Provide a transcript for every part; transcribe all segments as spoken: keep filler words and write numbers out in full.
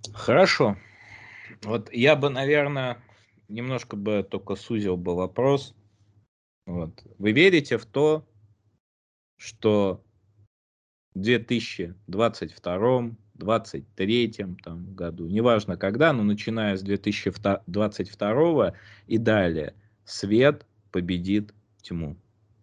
Хорошо. Вот я бы, наверное, немножко бы только сузил бы вопрос. Вот. Вы верите в то, что в две тысячи двадцать втором, двадцать третьем там, году, неважно когда, но начиная с две тысячи двадцать второго и далее, свет победит тьму?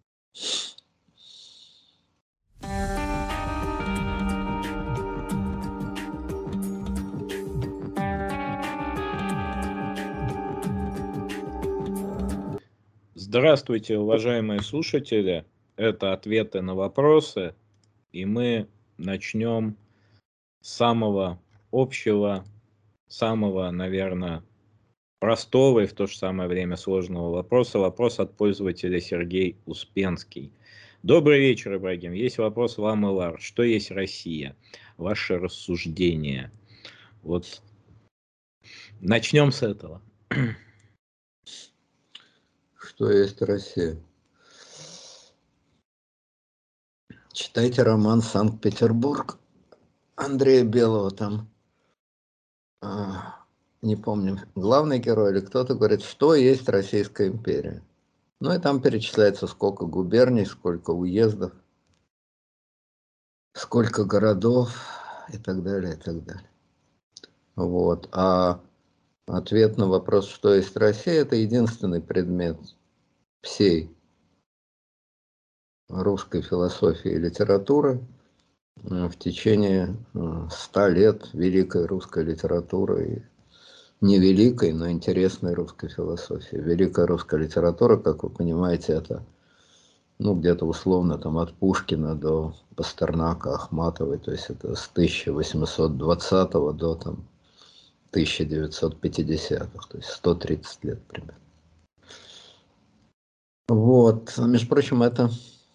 Здравствуйте, уважаемые слушатели. Это ответы на вопросы. И мы начнем с самого общего, самого, наверное, простого и в то же самое время сложного вопроса. Вопрос от пользователя Сергей Успенский. Добрый вечер, Ибрагим. Есть вопрос вам, Илар. Что есть Россия? Ваше рассуждение. Вот начнем с этого. Что есть Россия? Читайте роман «Санкт-Петербург» Андрея Белого, там, а, не помню, главный герой или кто-то говорит, что есть Российская империя. Ну и там перечисляется, сколько губерний, сколько уездов, сколько городов и так далее, и так далее. Вот. А ответ на вопрос, что есть Россия, это единственный предмет всей русской философии и литературы в течение ста лет великой русской литературы и не великой, но интересной русской философии. Великая русская литература, как вы понимаете, это ну, где-то условно там от Пушкина до Пастернака, Ахматовой, то есть это с тысяча восемьсот двадцатого до там, тысяча девятьсот пятидесятых, то есть сто тридцать лет примерно. Вот, между прочим, это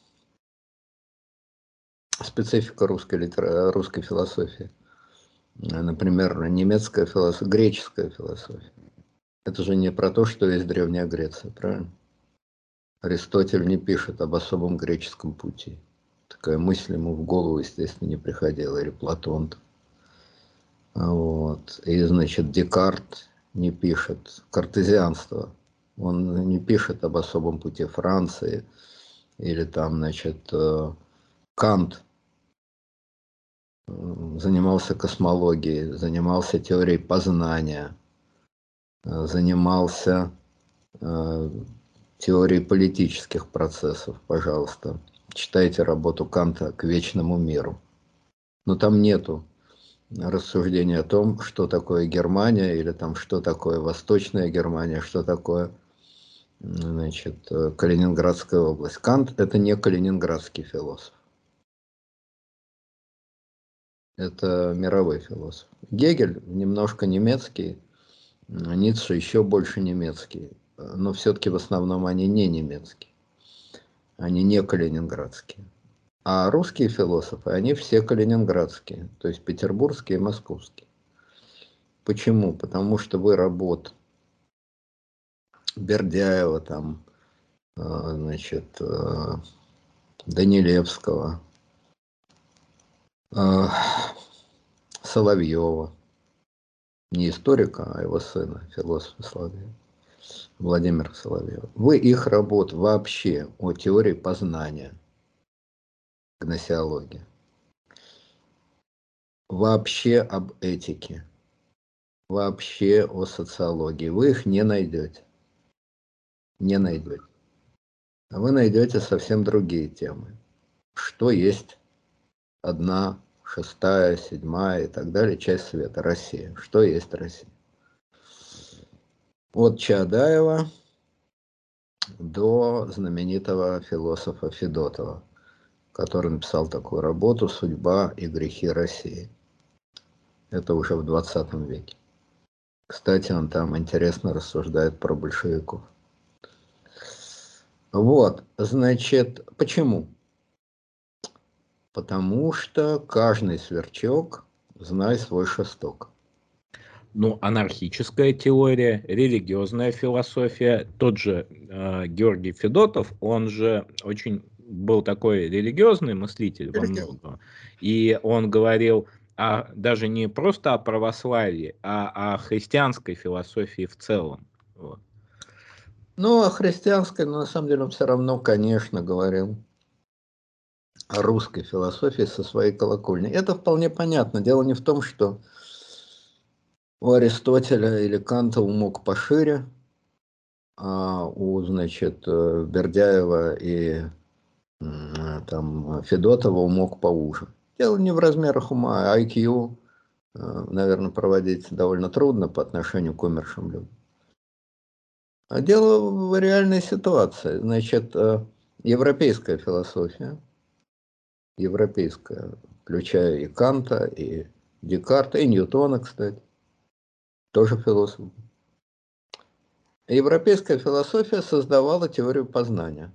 специфика русской, литера... русской философии. Например, немецкая философия, греческая философия. Это же не про то, что есть Древняя Греция, правильно? Аристотель не пишет об особом греческом пути. Такая мысль ему в голову, естественно, не приходила. Или Платон. Вот. И, значит, Декарт не пишет картезианство. Он не пишет об особом пути Франции. Или там, значит, Кант занимался космологией, занимался теорией познания, занимался теорией политических процессов, пожалуйста. Читайте работу Канта «К вечному миру». Но там нету рассуждения о том, что такое Германия, или там, что такое Восточная Германия, что такое, значит, Калининградская область. Кант – это не калининградский философ. Это мировой философ. Гегель немножко немецкий, Ницше еще больше немецкий, но все-таки в основном они не немецкие, они не калининградские. А русские философы, они все калининградские, то есть петербургские и московские. Почему? Потому что вы работ Бердяева, там, значит, Данилевского, Соловьева, не историка, а его сына, философа Соловьева, Владимира Соловьева. Вы их работ вообще о теории познания, гносеологии, вообще об этике, вообще о социологии, вы их не найдете. Не найдете. А вы найдете совсем другие темы. Что есть одна, шестая, седьмая и так далее часть света, Россия. Что есть Россия? От Чаадаева до знаменитого философа Федотова, который написал такую работу «Судьба и грехи России». Это уже в двадцатом веке. Кстати, он там интересно рассуждает про большевиков. Вот, значит, почему? Потому что каждый сверчок знает свой шесток. Ну, анархическая теория, религиозная философия. Тот же э, Георгий Федотов, он же очень был такой религиозный мыслитель во многом. И он говорил а даже не просто о православии, а о христианской философии в целом. Вот. Ну, о христианской, но на самом деле он все равно, конечно, говорил о русской философии со своей колокольни. Это вполне понятно. Дело не в том, что у Аристотеля или Канта умок пошире, а у, значит, Бердяева и там Федотова умок поуже. Дело не в размерах ума, а ай кью, наверное, проводить довольно трудно по отношению к умершим людям. А дело в реальной ситуации. Значит, европейская философия, европейская, включая и Канта, и Декарта, и Ньютона, кстати, тоже философ. Европейская философия создавала теорию познания.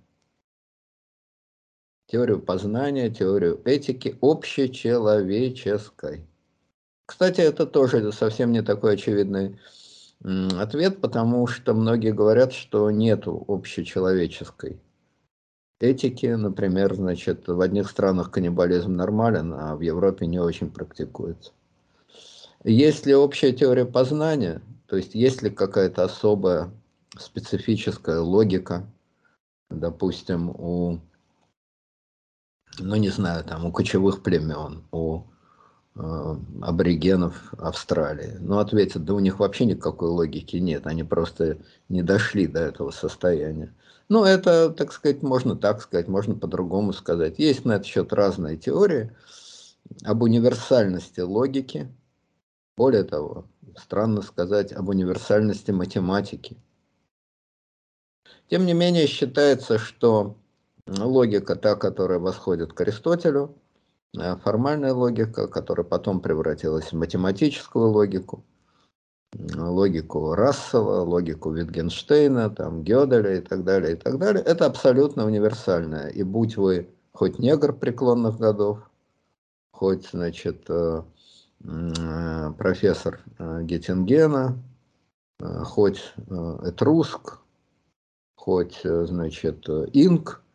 Теорию познания, теорию этики общечеловеческой. Кстати, это тоже совсем не такой очевидный ответ, потому что многие говорят, что нету общечеловеческой этики. Например, значит, в одних странах каннибализм нормален, а в Европе не очень практикуется. Есть ли общая теория познания, то есть есть ли какая-то особая специфическая логика, допустим, у, ну не знаю, там, у кочевых племен, у э, аборигенов Австралии? Ну, ответят, да у них вообще никакой логики нет, они просто не дошли до этого состояния. Ну, это, так сказать, можно так сказать, можно по-другому сказать. Есть на этот счет разные теории об универсальности логики. Более того, странно сказать об универсальности математики. Тем не менее, считается, что логика, та, которая восходит к Аристотелю, формальная логика, которая потом превратилась в математическую логику, логику Рассела, логику Витгенштейна, там, Гёделя и так далее, и так далее, это абсолютно универсальная. И будь вы хоть негр преклонных годов, хоть, значит, профессор Геттингена, хоть этруск, хоть, значит, инк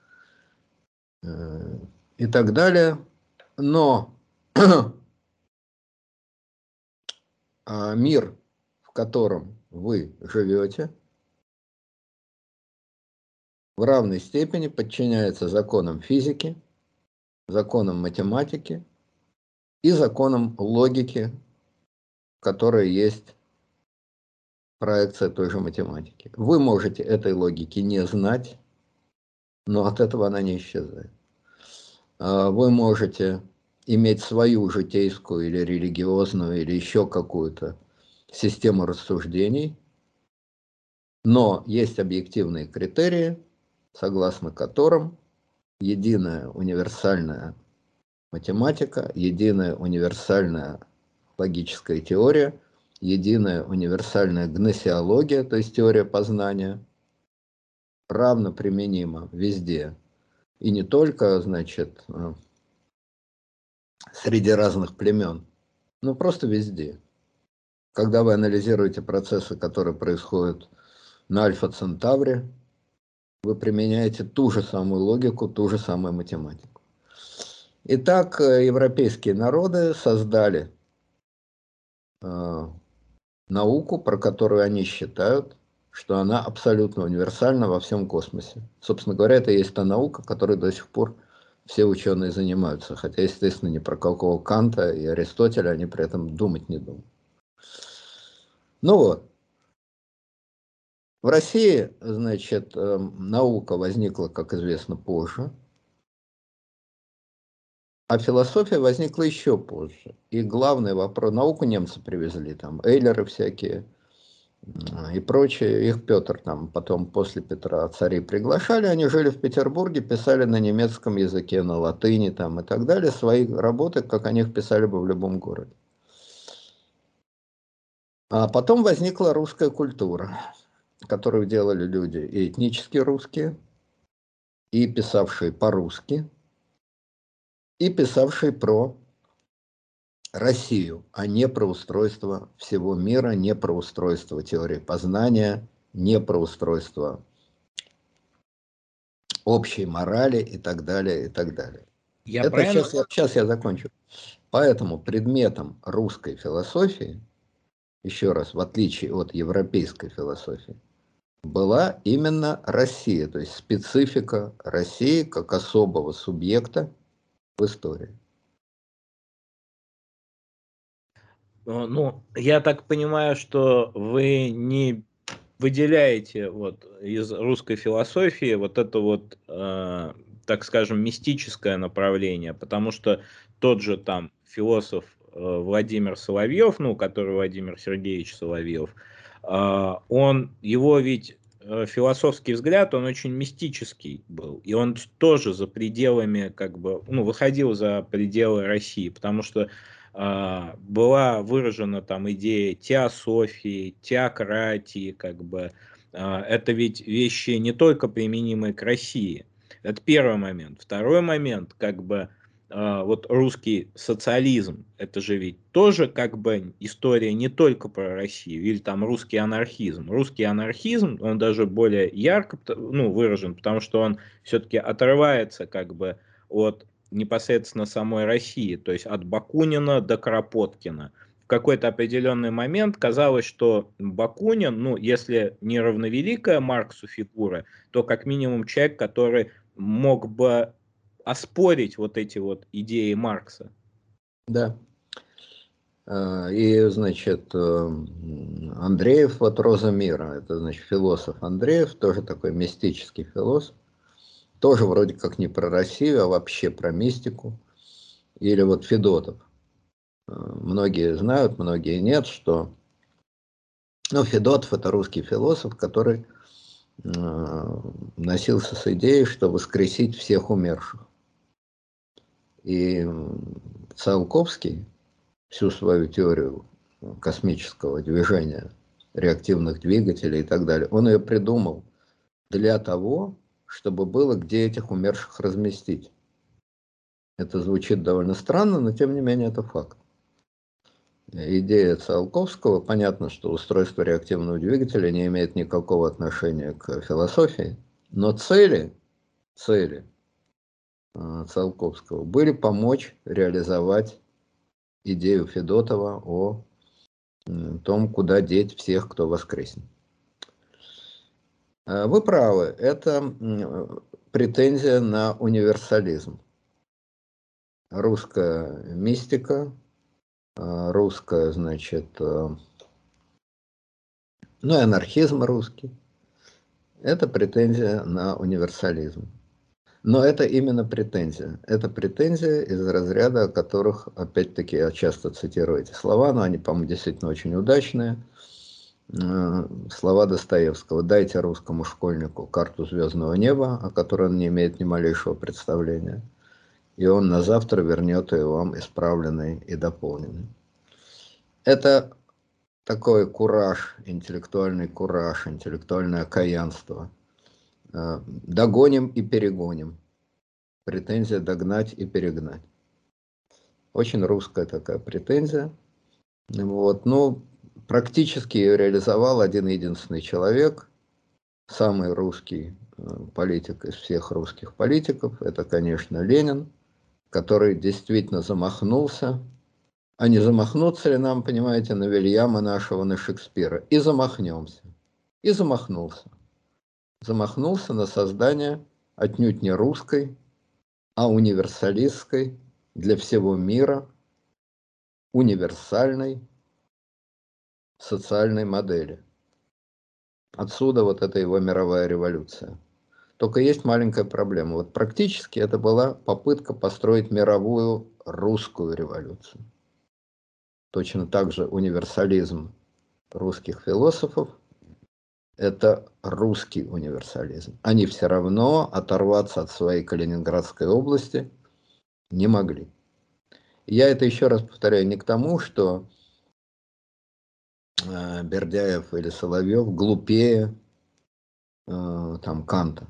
и так далее, но мир, в котором вы живете, в равной степени подчиняется законам физики, законам математики и законам логики, которые есть проекция той же математики. Вы можете этой логики не знать, но от этого она не исчезает. Вы можете иметь свою житейскую или религиозную или еще какую-то систему рассуждений, но есть объективные критерии, согласно которым единая универсальная математика, единая универсальная логическая теория, единая универсальная гносеология, то есть теория познания, равно применима везде. И не только, значит, среди разных племен, но просто везде. Когда вы анализируете процессы, которые происходят на Альфа-Центавре, вы применяете ту же самую логику, ту же самую математику. Итак, европейские народы создали э, науку, про которую они считают, что она абсолютно универсальна во всем космосе. Собственно говоря, это и есть та наука, которой до сих пор все ученые занимаются. Хотя, естественно, ни про какого Канта и Аристотеля они при этом думать не думают. Ну вот. В России, значит, наука возникла, как известно, позже, а философия возникла еще позже. И главный вопрос, науку немцы привезли, там, Эйлеры всякие и прочее, их Петр там потом после Петра цари приглашали, они жили в Петербурге, писали на немецком языке, на латыни там и так далее, свои работы, как они их писали бы в любом городе. А потом возникла русская культура, которую делали люди и этнически русские, и писавшие по-русски, и писавшие про Россию, а не про устройство всего мира, не про устройство теории познания, не про устройство общей морали и так далее, и так далее. Я Это правильно... сейчас, я, сейчас я закончу. Поэтому предметом русской философии, еще раз, в отличие от европейской философии, была именно Россия, то есть специфика России как особого субъекта в истории. Ну, я так понимаю, что вы не выделяете вот из русской философии вот это вот, э, так скажем, мистическое направление, потому что тот же там философ э, Владимир Соловьев, ну, который Владимир Сергеевич Соловьев, э, он, его ведь э, философский взгляд, он очень мистический был, и он тоже за пределами, как бы, ну, выходил за пределы России, потому что была выражена там идея теософии, теократии, как бы. Это ведь вещи не только применимые к России. Это первый момент. Второй момент, как бы, вот русский социализм, это же ведь тоже как бы история не только про Россию, или там русский анархизм. Русский анархизм, он даже более ярко, ну, выражен, потому что он все-таки отрывается как бы от непосредственно самой России, то есть от Бакунина до Кропоткина. В какой-то определенный момент казалось, что Бакунин, ну, если не равновеликая Марксу фигура, то как минимум человек, который мог бы оспорить вот эти вот идеи Маркса. Да. И, значит, Андреев, вот «Роза мира», это, значит, философ Андреев, тоже такой мистический философ, тоже вроде как не про Россию, а вообще про мистику. Или вот Федотов. Многие знают, многие нет, что... Ну, Федотов — это русский философ, который носился с идеей, что воскресить всех умерших. И Циолковский всю свою теорию космического движения, реактивных двигателей и так далее, он ее придумал для того, чтобы было где этих умерших разместить. Это звучит довольно странно, но тем не менее это факт. Идея Циолковского, понятно, что устройство реактивного двигателя не имеет никакого отношения к философии, но цели, цели Циолковского были помочь реализовать идею Федотова о том, куда деть всех, кто воскреснет. Вы правы, это претензия на универсализм. Русская мистика, русская, значит, ну и анархизм русский. Это претензия на универсализм. Но это именно претензия. Это претензия из разряда, о которых, опять-таки, я часто цитирую эти слова, но они, по-моему, действительно очень удачные. Слова Достоевского: «Дайте русскому школьнику карту звездного неба, о которой он не имеет ни малейшего представления, и он на завтра вернет ее вам исправленной и дополненной». Это такой кураж, интеллектуальный кураж, интеллектуальное окаянство. Догоним и перегоним. Претензия догнать и перегнать. Очень русская такая претензия. Вот. Ну, практически ее реализовал один единственный человек, самый русский политик из всех русских политиков. Это, конечно, Ленин, который действительно замахнулся. А не замахнуться ли нам, понимаете, на Вильяма нашего, на Шекспира? И замахнемся. И замахнулся. Замахнулся на создание отнюдь не русской, а универсалистской, для всего мира, универсальной социальной модели. Отсюда вот эта его мировая революция. Только есть маленькая проблема. Вот практически это была попытка построить мировую русскую революцию. Точно так же универсализм русских философов – это русский универсализм. Они все равно оторваться от своей Калининградской области не могли. Я это еще раз повторяю не к тому, что Бердяев или Соловьев глупее там Канта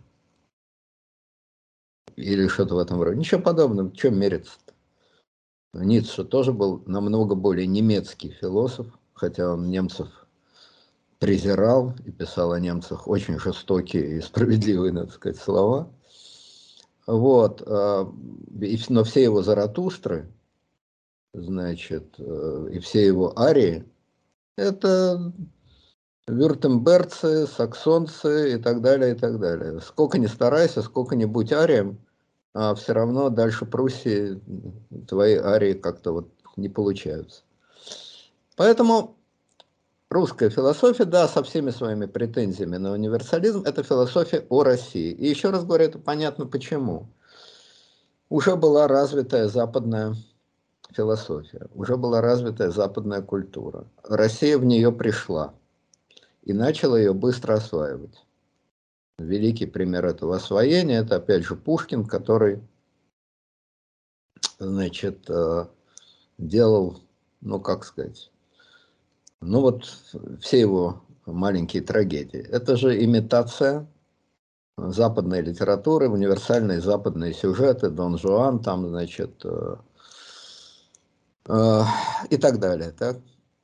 или что-то в этом роде. Ничего подобного. Чем мериться-то? Ницше тоже был намного более немецкий философ, хотя он немцев презирал и писал о немцах очень жестокие и справедливые, надо сказать, слова. Вот. Но все его Заратустры, значит, э, и все его арии, это вюртемберцы, саксонцы и так далее, и так далее. Сколько ни старайся, сколько ни будь арием, а все равно дальше Пруссии твои арии как-то вот не получаются. Поэтому русская философия, да, со всеми своими претензиями на универсализм, это философия о России. И еще раз говорю, это понятно почему. Уже была развитая западная философия, уже была развитая западная культура. Россия в нее пришла и начала ее быстро осваивать. Великий пример этого освоения – это, опять же, Пушкин, который, значит, делал, ну, как сказать, ну, вот все его маленькие трагедии. Это же имитация западной литературы, универсальные западные сюжеты, Дон Жуан, там, значит, э, э, и так далее. Так?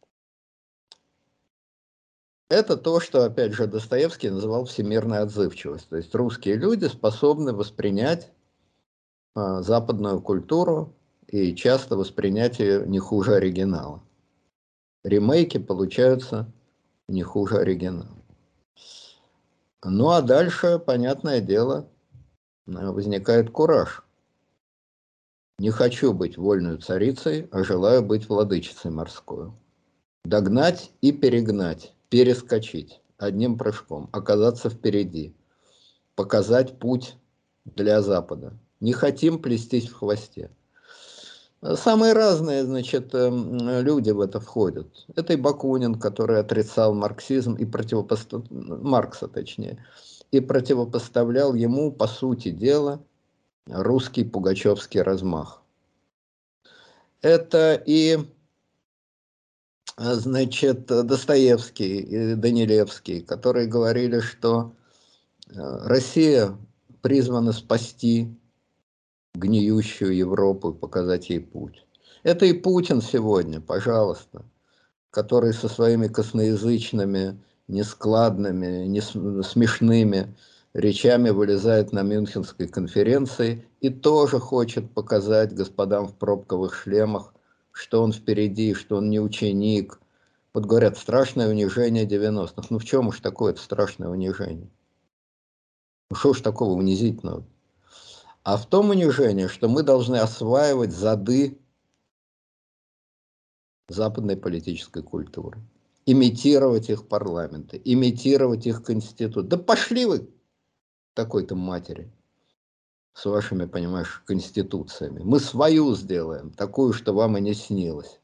Это то, что, опять же, Достоевский называл всемирной отзывчивость. То есть русские люди способны воспринять э, западную культуру и часто воспринять ее не хуже оригинала. Ремейки получаются не хуже оригинала. Ну а дальше, понятное дело, возникает кураж. Не хочу быть вольной царицей, а желаю быть владычицей морской. Догнать и перегнать, перескочить одним прыжком, оказаться впереди, показать путь для Запада. Не хотим плестись в хвосте. Самые разные, значит, люди в это входят. Это и Бакунин, который отрицал марксизм и противопоставлял, Маркса точнее, и противопоставлял ему, по сути дела, русский пугачевский размах. Это и, значит, Достоевский и Данилевский, которые говорили, что Россия призвана спасти гниющую Европу и показать ей путь. Это и Путин сегодня, пожалуйста, который со своими косноязычными, нескладными, не смешными речами вылезает на Мюнхенской конференции и тоже хочет показать господам в пробковых шлемах, что он впереди, что он не ученик. Вот говорят, страшное унижение девяностых. Ну в чем уж такое страшное унижение? Ну что уж такого унизительного? А в том унижении, что мы должны осваивать зады западной политической культуры, имитировать их парламенты, имитировать их конститут. Да пошли вы такой-то матери с вашими, понимаешь, конституциями. Мы свою сделаем, такую, что вам и не снилось.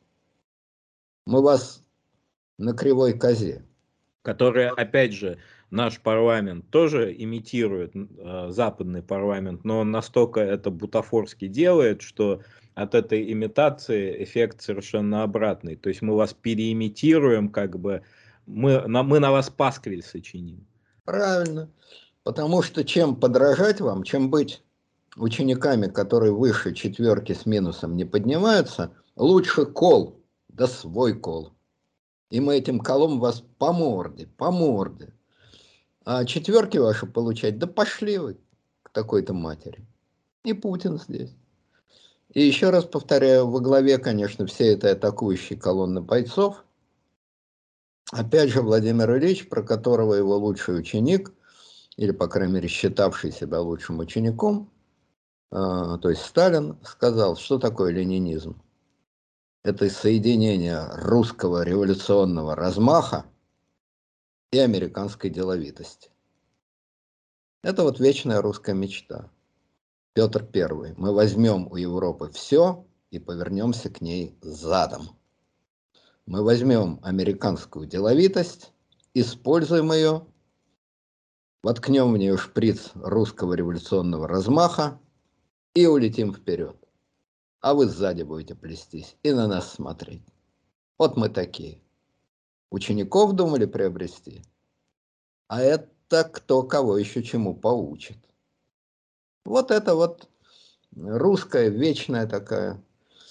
Мы вас на кривой козе. Которые, опять же, наш парламент тоже имитирует э, западный парламент, но он настолько это бутафорски делает, что от этой имитации эффект совершенно обратный. То есть мы вас переимитируем, как бы мы на, мы на вас пасквиль сочиним. Правильно. Потому что чем подражать вам, чем быть учениками, которые выше четверки с минусом не поднимаются, лучше кол, да свой кол. И мы этим колом вас по морде, по морде. А четверки ваши получать, да пошли вы к такой-то матери. И Путин здесь. И еще раз повторяю, во главе, конечно, всей этой атакующей колонны бойцов, опять же, Владимир Ильич, про которого его лучший ученик, или, по крайней мере, считавший себя лучшим учеником, э, то есть Сталин, сказал, что такое ленинизм. Это соединение русского революционного размаха и американской деловитости. Это вот вечная русская мечта. Петр Первый. Мы возьмем у Европы все и повернемся к ней задом. Мы возьмем американскую деловитость, используем ее, воткнем в нее шприц русского революционного размаха и улетим вперед. А вы сзади будете плестись и на нас смотреть. Вот мы такие. Учеников думали приобрести, а это кто кого еще чему поучит. Вот это вот русская вечная такая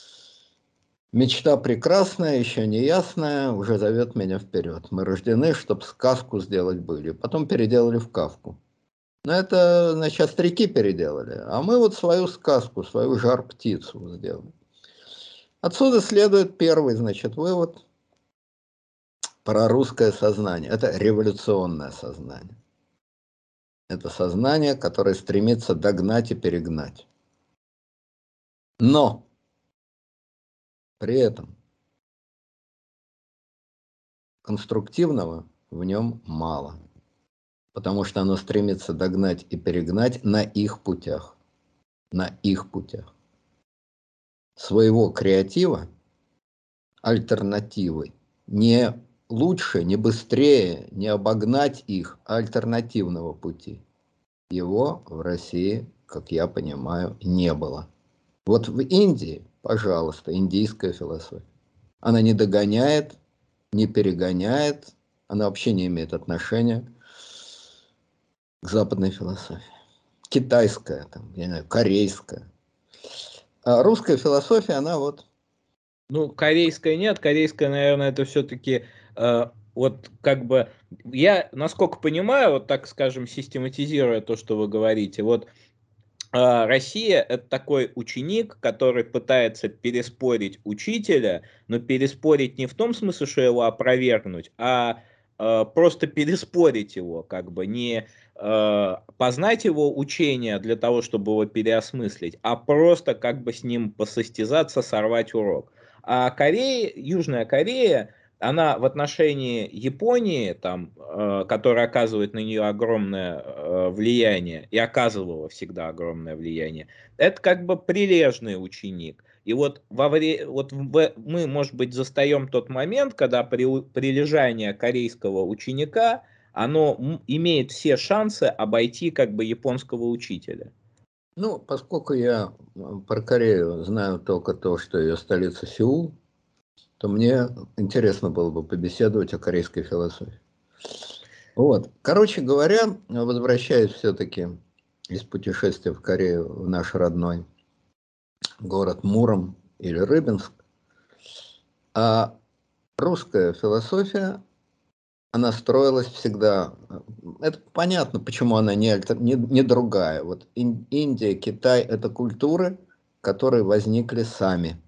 мечта прекрасная, еще не ясная, уже зовет меня вперед. Мы рождены, чтобы сказку сделать были. Потом переделали в Кавку. Но это, значит, остряки переделали. А мы вот свою сказку, свою жар-птицу сделали. Отсюда следует первый, значит, вывод про русское сознание. Это революционное сознание. Это сознание, которое стремится догнать и перегнать. Но при этом конструктивного в нем мало, потому что оно стремится догнать и перегнать на их путях. На их путях. Своего креатива альтернативой не лучше, не быстрее, не обогнать их, а альтернативного пути. Его в России, как я понимаю, не было. Вот в Индии, пожалуйста, индийская философия. Она не догоняет, не перегоняет, она вообще не имеет отношения к западной философии. Китайская, там, я не знаю, корейская. А русская философия, она вот... Ну, корейская нет, корейская, наверное, это все-таки э, вот как бы, я, насколько понимаю, вот так скажем, систематизируя то, что вы говорите, вот э, Россия это такой ученик, который пытается переспорить учителя, но переспорить не в том смысле, что его опровергнуть, а э, просто переспорить его, как бы не э, познать его учение для того, чтобы его переосмыслить, а просто как бы с ним посостязаться, сорвать урок. А Корея, Южная Корея, она в отношении Японии, там, э, которая оказывает на нее огромное э, влияние, и оказывала всегда огромное влияние, это как бы прилежный ученик. И вот, во вре... вот в... мы, может быть, застаем тот момент, когда при... прилежание корейского ученика, оно имеет все шансы обойти как бы японского учителя. Ну, поскольку я про Корею знаю только то, что ее столица Сеул, то мне интересно было бы побеседовать о корейской философии. Вот. Короче говоря, возвращаясь все-таки из путешествия в Корею в наш родной город Муром или Рыбинск, а русская философия, она строилась всегда, это понятно, почему она не, не, не другая. Вот Индия, Китай – это культуры, которые возникли сами.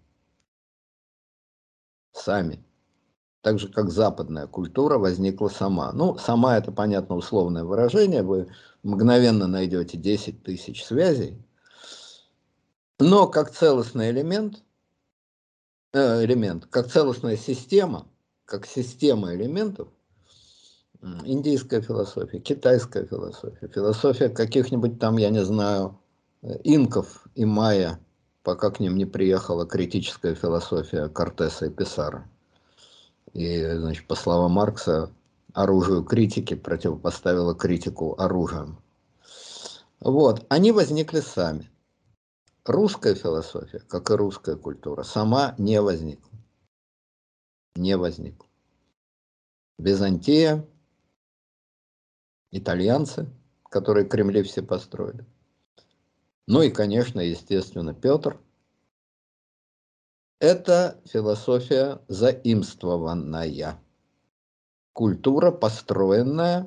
Сами. Так же, как западная культура возникла сама. Ну, сама – это, понятно, условное выражение, вы мгновенно найдете десять тысяч связей, но как целостный элемент, э, элемент, как целостная система, как система элементов, индийская философия, китайская философия, философия каких-нибудь там, я не знаю, инков и майя, пока к ним не приехала критическая философия Кортеса и Писара. И, значит, по словам Маркса, оружию критики противопоставила критику оружием. Вот, они возникли сами. Русская философия, как и русская культура, сама не возникла. Не возникла. Византия, итальянцы, которые Кремли все построили. Ну и, конечно, естественно, Петр. Это философия заимствованная. Культура, построенная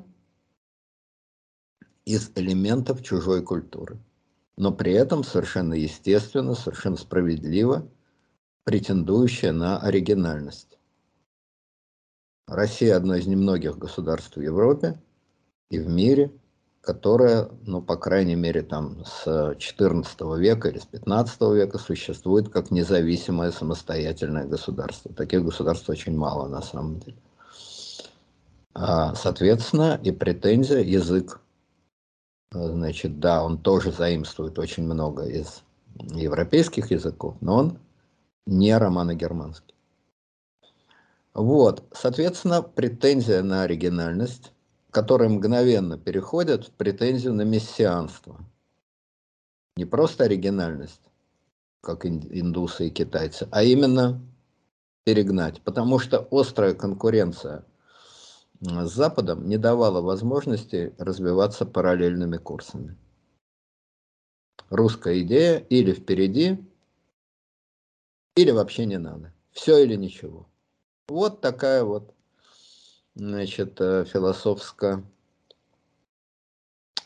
из элементов чужой культуры. Но при этом совершенно естественно, совершенно справедливо претендующая на оригинальность. Россия одно из немногих государств в Европе и в мире, которое, ну, по крайней мере, там с четырнадцатого века или с пятнадцатого века существует как независимое самостоятельное государство. Таких государств очень мало на самом деле. А, соответственно, и претензия, язык. Значит, да, он тоже заимствует очень много из европейских языков, но он не романо-германский. Вот, соответственно, претензия на оригинальность, которая мгновенно переходит в претензию на мессианство. Не просто оригинальность, как индусы и китайцы, а именно перегнать, потому что острая конкуренция с Западом не давала возможности развиваться параллельными курсами. Русская идея или впереди, или вообще не надо. Все или ничего. Вот такая вот, значит, философская,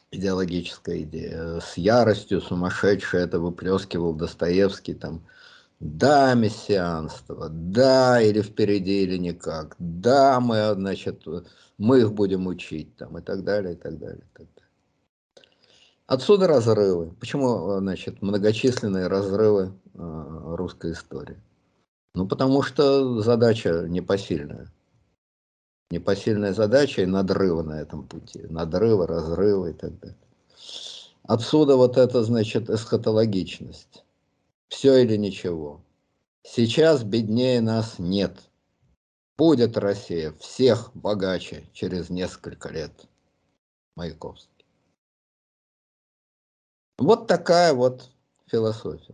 идеологическая идея. С яростью сумасшедшей это выплескивал Достоевский там Да, мессианство, да, или впереди, или никак, да, мы, значит, мы их будем учить, там, и так далее, и так далее, и так далее. Отсюда разрывы. Почему, значит, многочисленные разрывы э, русской истории? Ну, потому что задача непосильная. Непосильная задача и надрывы на этом пути. Надрывы, разрывы и так далее. Отсюда вот это, значит, эсхатологичность. Все или ничего. Сейчас беднее нас нет. Будет Россия всех богаче через несколько лет. Маяковский. Вот такая вот философия.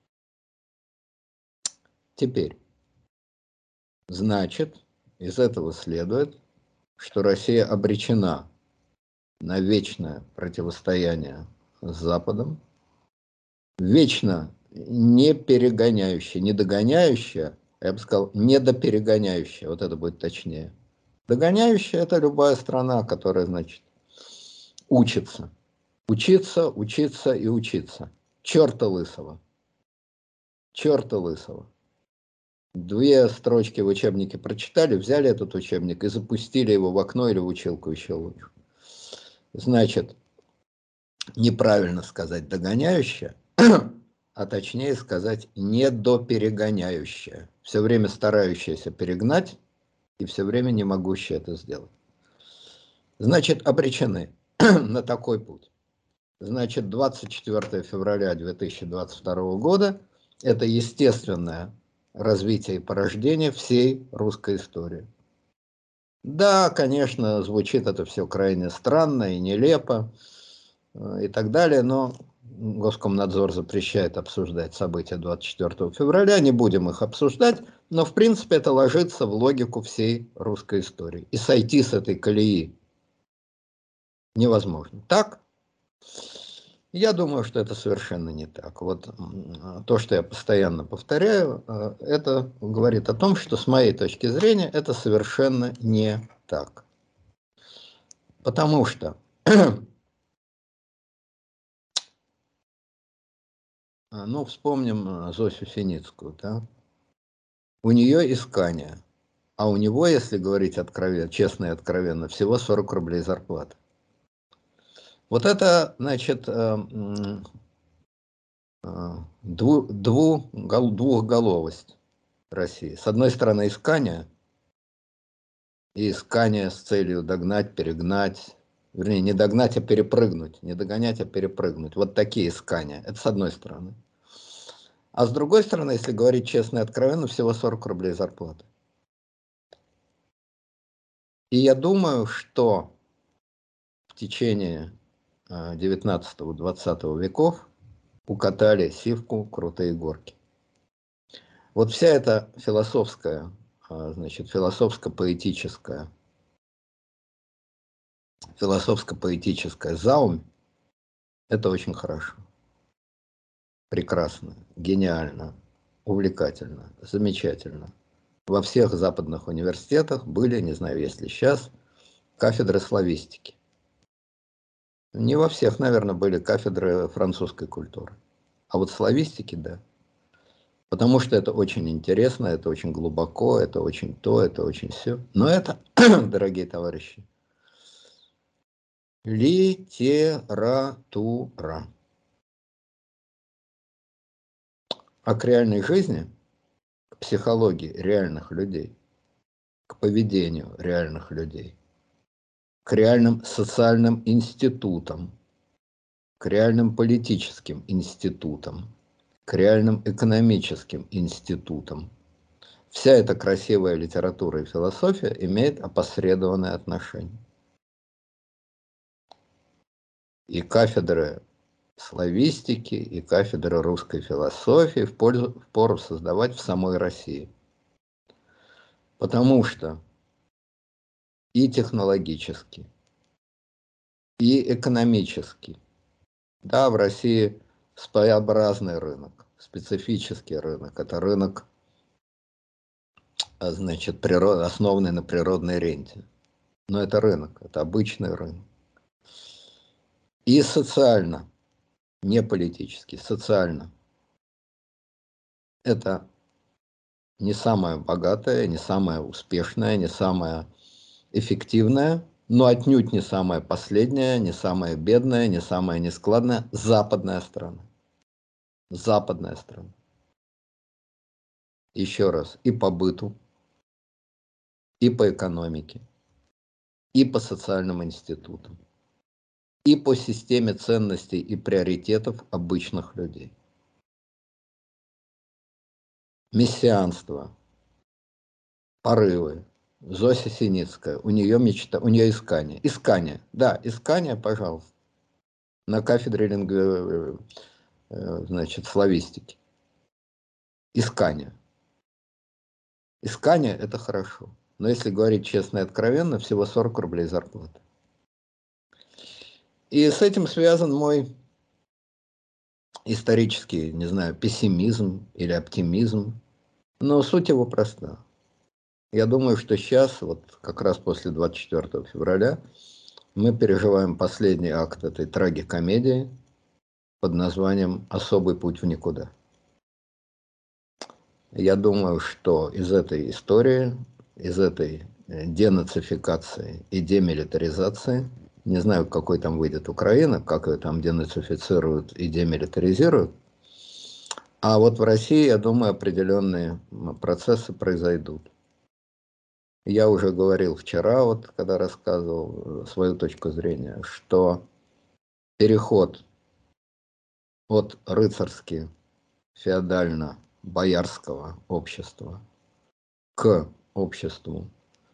Теперь, значит, из этого следует, что Россия обречена на вечное противостояние с Западом, вечно не перегоняющее, не догоняющее, я бы сказал, недоперегоняющее, вот это будет точнее. Догоняющая – это любая страна, которая, значит, учится. Учиться, учиться и учиться. Черта лысого. Черта лысого. Две строчки в учебнике прочитали, взяли этот учебник и запустили его в окно или в училку еще лучше. Значит, неправильно сказать догоняющая, а точнее сказать недоперегоняющая. Все время старающаяся перегнать и все время не могущая это сделать. Значит, обречены на такой путь. Значит, двадцать четвёртое февраля две тысячи двадцать второго года – это естественное развитие и порождение всей русской истории. Да, конечно, звучит это все крайне странно и нелепо и так далее, но Госкомнадзор запрещает обсуждать события двадцать четвёртого февраля, не будем их обсуждать, но в принципе это ложится в логику всей русской истории. И сойти с этой колеи невозможно. Так? Я думаю, что это совершенно не так. Вот то, что я постоянно повторяю, это говорит о том, что с моей точки зрения это совершенно не так. Потому что, ну, вспомним Зосю Синицкую, да? У нее искание, а у него, если говорить откровенно, честно и откровенно, всего сорок рублей зарплаты. Вот это, значит, дву, дву, двухголовость России. С одной стороны, искание, и искание с целью догнать, перегнать, вернее, не догнать, а перепрыгнуть, не догонять, а перепрыгнуть. Вот такие искания. Это с одной стороны. А с другой стороны, если говорить честно и откровенно, всего сорок рублей зарплаты. И я думаю, что в течение девятнадцатого-двадцатого веков укатали сивку крутые горки. Вот вся эта философская, значит, философско-поэтическая, философско-поэтическая заумь, это очень хорошо, прекрасно, гениально, увлекательно, замечательно. Во всех западных университетах были, не знаю, есть ли сейчас, кафедры славистики. Не во всех, наверное, были кафедры французской культуры. А вот славистики, да. Потому что это очень интересно, это очень глубоко, это очень то, это очень все. Но это, дорогие товарищи, литература. А к реальной жизни, к психологии реальных людей, к поведению реальных людей, к реальным социальным институтам, к реальным политическим институтам, к реальным экономическим институтам. Вся эта красивая литература и философия имеет опосредованное отношение. И кафедры славистики, и кафедры русской философии впору создавать в самой России. Потому что и технологически, и экономически, да, в России своеобразный рынок, специфический рынок. Это рынок, значит, природ, основанный на природной ренте. Но это рынок, это обычный рынок. И социально, не политически, социально. Это не самая богатая, не самая успешная, не самая эффективная, но отнюдь не самая последняя, не самая бедная, не самая нескладная западная страна. Западная страна. Еще раз, и по быту, и по экономике, и по социальным институтам, и по системе ценностей и приоритетов обычных людей. Мессианство, порывы. Зося Синицкая, у нее мечта, у нее искание. Искание, да, искание, пожалуйста, на кафедре лингви... значит, славистики. Искание. Искание – это хорошо. Но если говорить честно и откровенно, всего сорок рублей зарплаты. И с этим связан мой исторический, не знаю, пессимизм или оптимизм. Но суть его проста. Я думаю, что сейчас, вот как раз после двадцать четвёртого февраля, мы переживаем последний акт этой трагикомедии под названием «Особый путь в никуда». Я думаю, что из этой истории, из этой денацификации и демилитаризации, не знаю, какой там выйдет Украина, как ее там денацифицируют и демилитаризируют, а вот в России, я думаю, определенные процессы произойдут. Я уже говорил вчера, вот когда рассказывал свою точку зрения, что переход от рыцарски феодально-боярского общества к обществу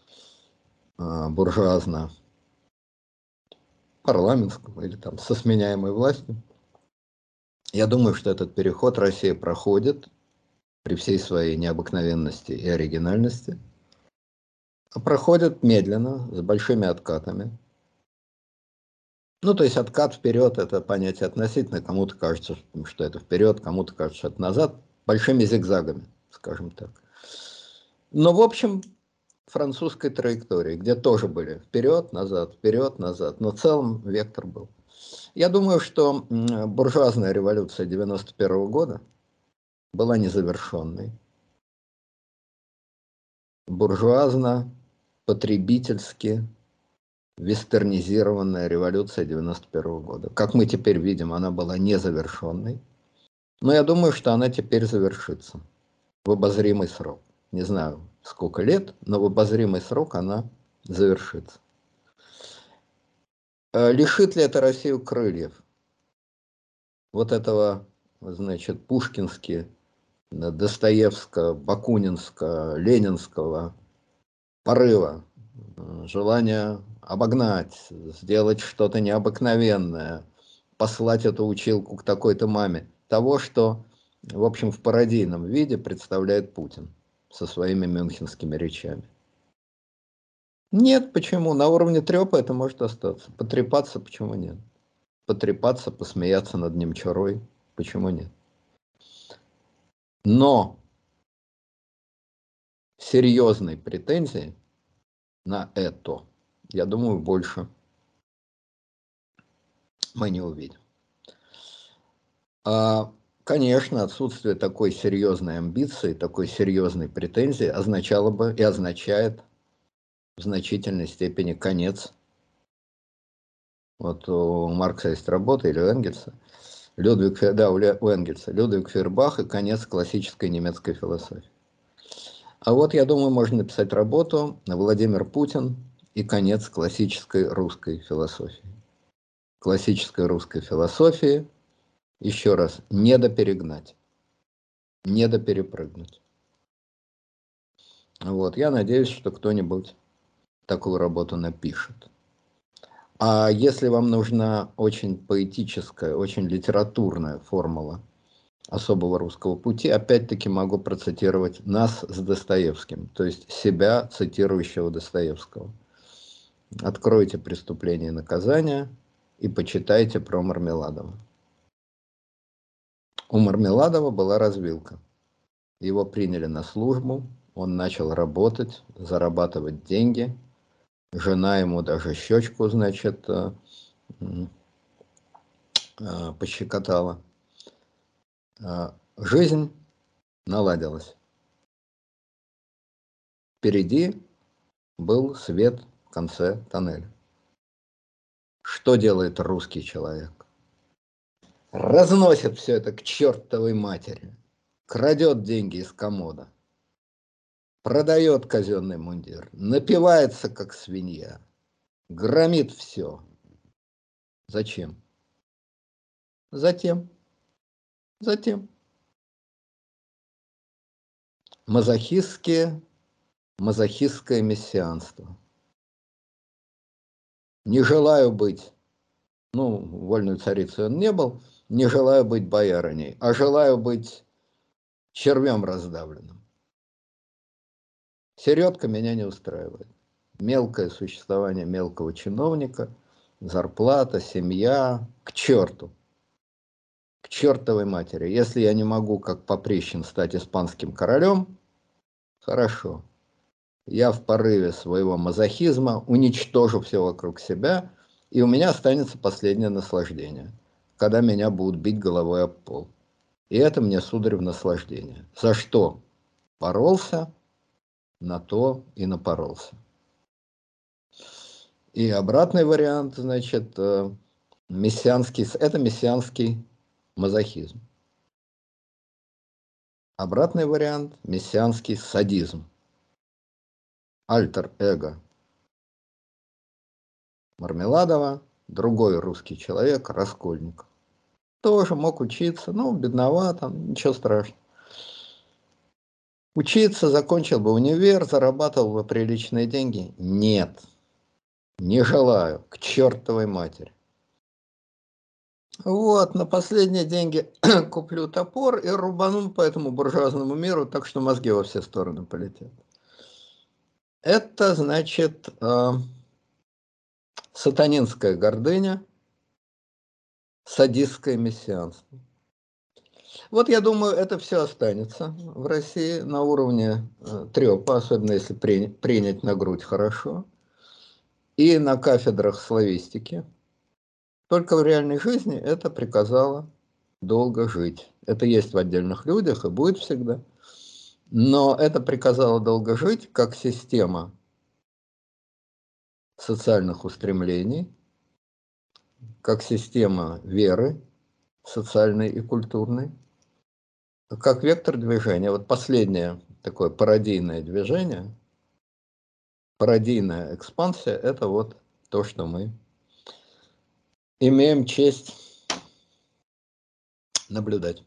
буржуазно-парламентскому или там со сменяемой властью, я думаю, что этот переход Россия проходит при всей своей необыкновенности и оригинальности, а проходит медленно, с большими откатами. Ну, то есть откат вперед – это понятие относительно. Кому-то кажется, что это вперед, кому-то кажется, что это назад. Большими зигзагами, скажем так. Но, в общем, французской траектории, где тоже были вперед, назад, вперед, назад. Но в целом вектор был. Я думаю, что буржуазная революция девяносто первого года была незавершенной. Буржуазно-потребительски вестернизированная революция девяносто первого года. Как мы теперь видим, она была незавершенной. Но я думаю, что она теперь завершится в обозримый срок. Не знаю, сколько лет, но в обозримый срок она завершится. Лишит ли это Россию крыльев? Вот этого, значит, пушкински, достоевского, бакунинского, ленинского порыва, желания обогнать, сделать что-то необыкновенное, послать эту училку к такой-то маме, того, что, в общем, в пародийном виде представляет Путин со своими мюнхенскими речами. Нет, почему? На уровне трепа это может остаться. Потрепаться, почему нет? Потрепаться, посмеяться над немчурой, почему нет? Но серьезной претензии на это, я думаю, больше мы не увидим. А, конечно, отсутствие такой серьезной амбиции, такой серьезной претензии означало бы и означает в значительной степени конец. Вот у Маркса есть работа или у Энгельса. Людвиг, да, у Энгельса. Людвиг Фейербах и конец классической немецкой философии. А вот, я думаю, можно написать работу «Владимир Путин и конец классической русской философии». Классической русской философии, еще раз, не доперегнать, не доперепрыгнуть. Вот, я надеюсь, что кто-нибудь такую работу напишет. А если вам нужна очень поэтическая, очень литературная формула особого русского пути, опять-таки могу процитировать нас с Достоевским, то есть себя, цитирующего Достоевского. Откройте «Преступление и наказание» и почитайте про Мармеладова. У Мармеладова была развилка. Его приняли на службу, он начал работать, зарабатывать деньги. Жена ему даже щечку, значит, пощекотала. Жизнь наладилось. Впереди был свет в конце тоннеля. Что делает русский человек? Разносит все это к чертовой матери. Крадет деньги из комода. Продает казенный мундир. Напивается, как свинья. Громит все. Зачем? Затем. Затем. Мазохистские, мазохистское мессианство. Не желаю быть, ну, вольной царицей он не был, не желаю быть боярыней, а желаю быть червем раздавленным. Середка меня не устраивает. Мелкое существование мелкого чиновника, зарплата, семья, к черту. К чертовой матери. Если я не могу, как Поприщин, стать испанским королем, хорошо. Я в порыве своего мазохизма уничтожу все вокруг себя, и у меня останется последнее наслаждение, когда меня будут бить головой об пол. И это мне, сударь, в наслаждение. За что боролся, на то и напоролся. И обратный вариант, значит, мессианский, это мессианский мазохизм. Обратный вариант – мессианский садизм. Альтер-эго Мармеладова, другой русский человек, Раскольников. Тоже мог учиться, ну, бедновато, ничего страшного. Учиться, закончил бы универ, зарабатывал бы приличные деньги? Нет, не желаю, к чертовой матери. Вот, на последние деньги куплю топор и рубану по этому буржуазному миру, так что мозги во все стороны полетят. Это, значит, э, сатанинская гордыня, садистское мессианство. Вот я думаю, это все останется в России на уровне э, трёпа, особенно если при, принять на грудь хорошо, и на кафедрах славистики. Только в реальной жизни это приказало долго жить. Это есть в отдельных людях и будет всегда. Но это приказало долго жить как система социальных устремлений, как система веры социальной и культурной, как вектор движения. Вот последнее такое пародийное движение, пародийная экспансия – это вот то, что мы имеем честь наблюдать.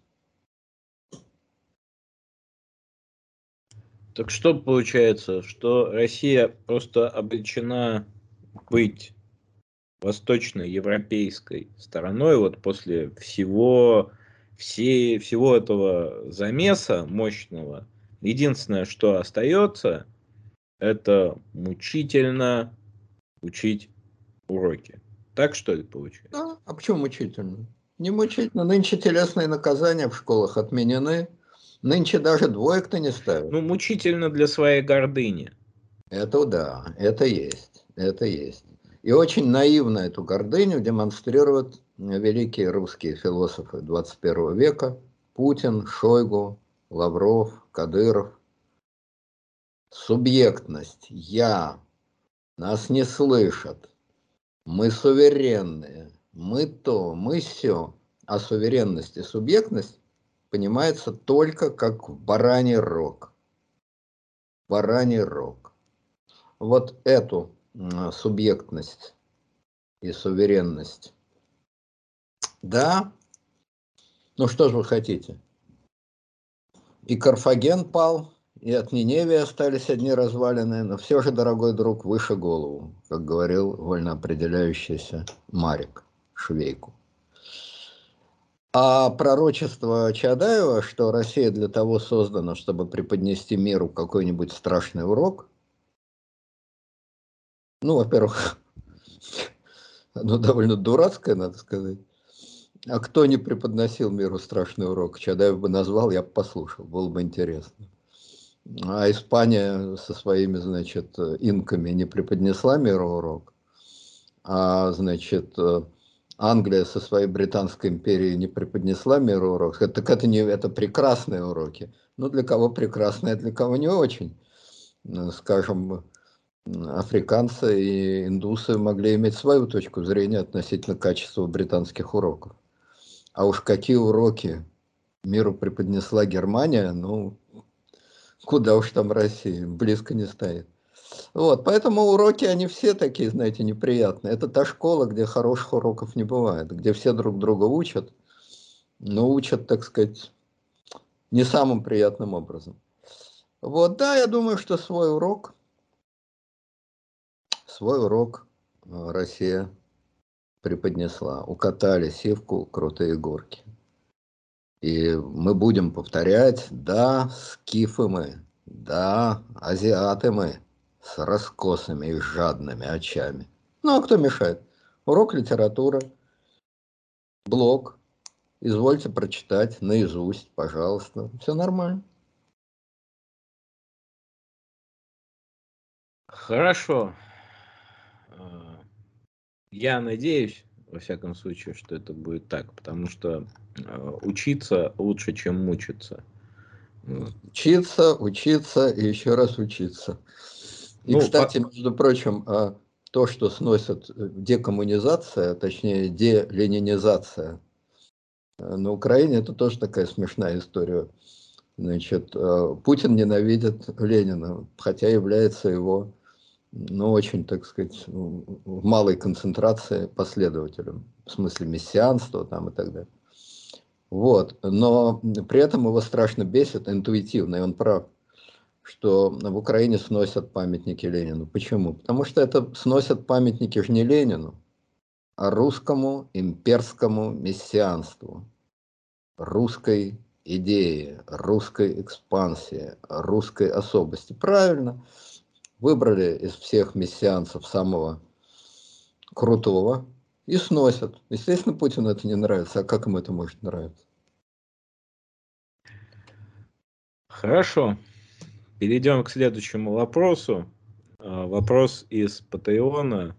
Так что получается, что Россия просто обречена быть восточноевропейской стороной вот после всего, все, всего этого замеса мощного. Единственное, что остается, это мучительно учить уроки. Так что ли получается? А, а почему мучительно? Не мучительно. Нынче телесные наказания в школах отменены. Нынче даже двоек-то не ставят. Ну, мучительно для своей гордыни. Это да, это есть, это есть. И очень наивно эту гордыню демонстрируют великие русские философы двадцать первого века. Путин, Шойгу, Лавров, Кадыров. Субъектность, я, нас не слышат, мы суверенные, мы то, мы сё. А суверенность и субъектность понимается только как бараний рог. Бараний рог. Вот эту субъектность и суверенность. Да, ну что же вы хотите? И Карфаген пал, и от Ниневии остались одни развалины, но все же, дорогой друг, выше голову, как говорил вольно определяющийся Марик Швейку. А пророчество Чаадаева, что Россия для того создана, чтобы преподнести миру какой-нибудь страшный урок, ну, во-первых, оно довольно дурацкое, надо сказать. А кто не преподносил миру страшный урок? Чаадаев бы назвал, я бы послушал, было бы интересно. А Испания со своими, значит, инками не преподнесла миру урок, а, значит, Англия со своей Британской империей не преподнесла миру урок. Так это, не, это прекрасные уроки. Ну, для кого прекрасная, для кого не очень. Скажем, африканцы и индусы могли иметь свою точку зрения относительно качества британских уроков. А уж какие уроки миру преподнесла Германия, ну, куда уж там Россия, близко не стоит. Вот, поэтому уроки, они все такие, знаете, неприятные. Это та школа, где хороших уроков не бывает, где все друг друга учат, но учат, так сказать, не самым приятным образом. Вот, да, я думаю, что свой урок, свой урок Россия преподнесла. Укатали сивку крутые горки. И мы будем повторять, да, скифы мы, да, азиаты мы, с раскосыми и жадными очами. Ну, а кто мешает? Урок литературы, блок, извольте прочитать наизусть, пожалуйста. Все нормально. Хорошо. Я надеюсь, во всяком случае, что это будет так, потому что э, учиться лучше, чем мучиться. Учиться, учиться и еще раз учиться. И, Ну, кстати, по... между прочим, то, что сносят декоммунизация, точнее, деленинизация на Украине, это тоже такая смешная история. Значит, Путин ненавидит Ленина, хотя является его, ну, очень, так сказать, в малой концентрации последователем, в смысле мессианства там и так далее. Вот, но при этом его страшно бесит интуитивно, и он прав, что в Украине сносят памятники Ленину. Почему? Потому что это сносят памятники же не Ленину, а русскому имперскому мессианству, русской идее, русской экспансии, русской особости. Правильно, выбрали из всех мессианцев самого крутого и сносят. Естественно, Путину это не нравится, а как ему это может нравиться? Хорошо. Перейдем к следующему вопросу. Вопрос из Патреона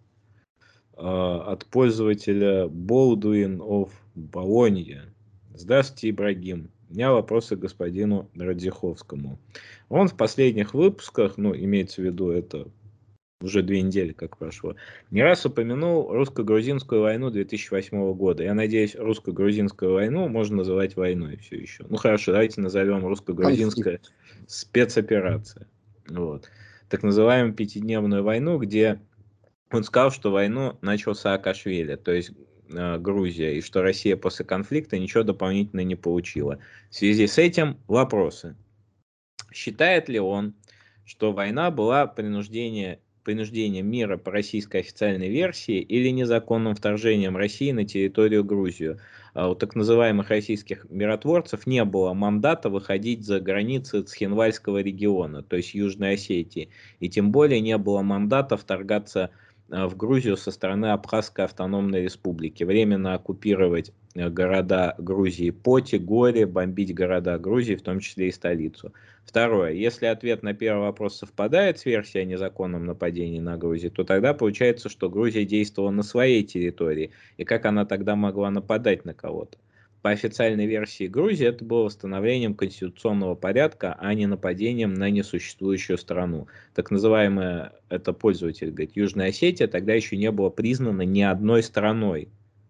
от пользователя Baldwin of Bologna. Здравствуйте, Ибрагим. У меня вопросы к господину Радзиховскому. Он в последних выпусках, ну, имеется в виду это уже две недели как прошло, не раз упомянул русско-грузинскую войну две тысячи восьмого года. Я надеюсь, русско-грузинскую войну можно называть войной все еще. Ну хорошо, давайте назовем русско-грузинская спецоперация. Вот. Так называемую пятидневную войну, где он сказал, что войну начал Саакашвили, то есть э, Грузия, и что Россия после конфликта ничего дополнительно не получила. В связи с этим вопросы. Считает ли он, что война была принуждение, принуждением мира по российской официальной версии или незаконным вторжением России на территорию Грузии? А у так называемых российских миротворцев не было мандата выходить за границы Цхинвальского региона, то есть Южной Осетии, и тем более не было мандата вторгаться в Грузию со стороны Абхазской автономной республики, временно оккупировать города Грузии Поти, Горе, бомбить города Грузии, в том числе и столицу. Второе. Если ответ на первый вопрос совпадает с версией о незаконном нападении на Грузию, то тогда получается, что Грузия действовала на своей территории. И как она тогда могла нападать на кого-то? По официальной версии Грузии это было восстановлением конституционного порядка, а не нападением на несуществующую страну. Так называемая, это пользователь говорит, Южная Осетия тогда еще не была признана ни одной страной.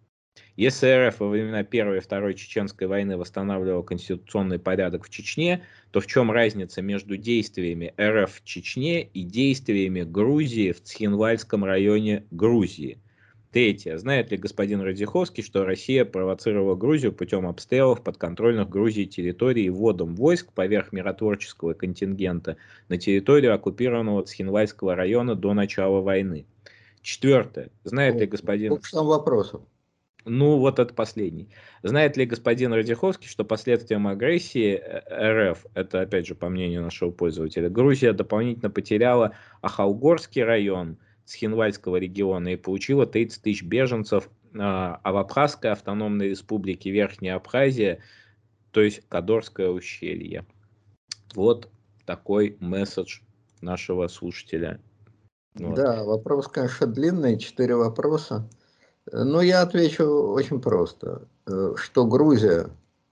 Если РФ во времена Первой и Второй Чеченской войны восстанавливал конституционный порядок в Чечне, то в чем разница между действиями РФ в Чечне и действиями Грузии в Цхинвальском районе Грузии? Третье. Знает ли господин Радзиховский, что Россия провоцировала Грузию путем обстрелов подконтрольных Грузии территорий и вводом войск поверх миротворческого контингента на территорию оккупированного Цхинвальского района до начала войны? Четвертое. Знает ли господин... Сколько там вопросов? Ну, вот это последний. Знает ли господин Радзиховский, что последствием агрессии РФ, это опять же по мнению нашего пользователя, Грузия дополнительно потеряла Ахалгорский район Цхинвальского региона и получила тридцать тысяч беженцев, а в Абхазской автономной республике Верхняя Абхазия, то есть Кадорское ущелье. Вот такой месседж нашего слушателя. Вот. Да, вопрос, конечно, длинный, четыре вопроса. Но я отвечу очень просто, что Грузия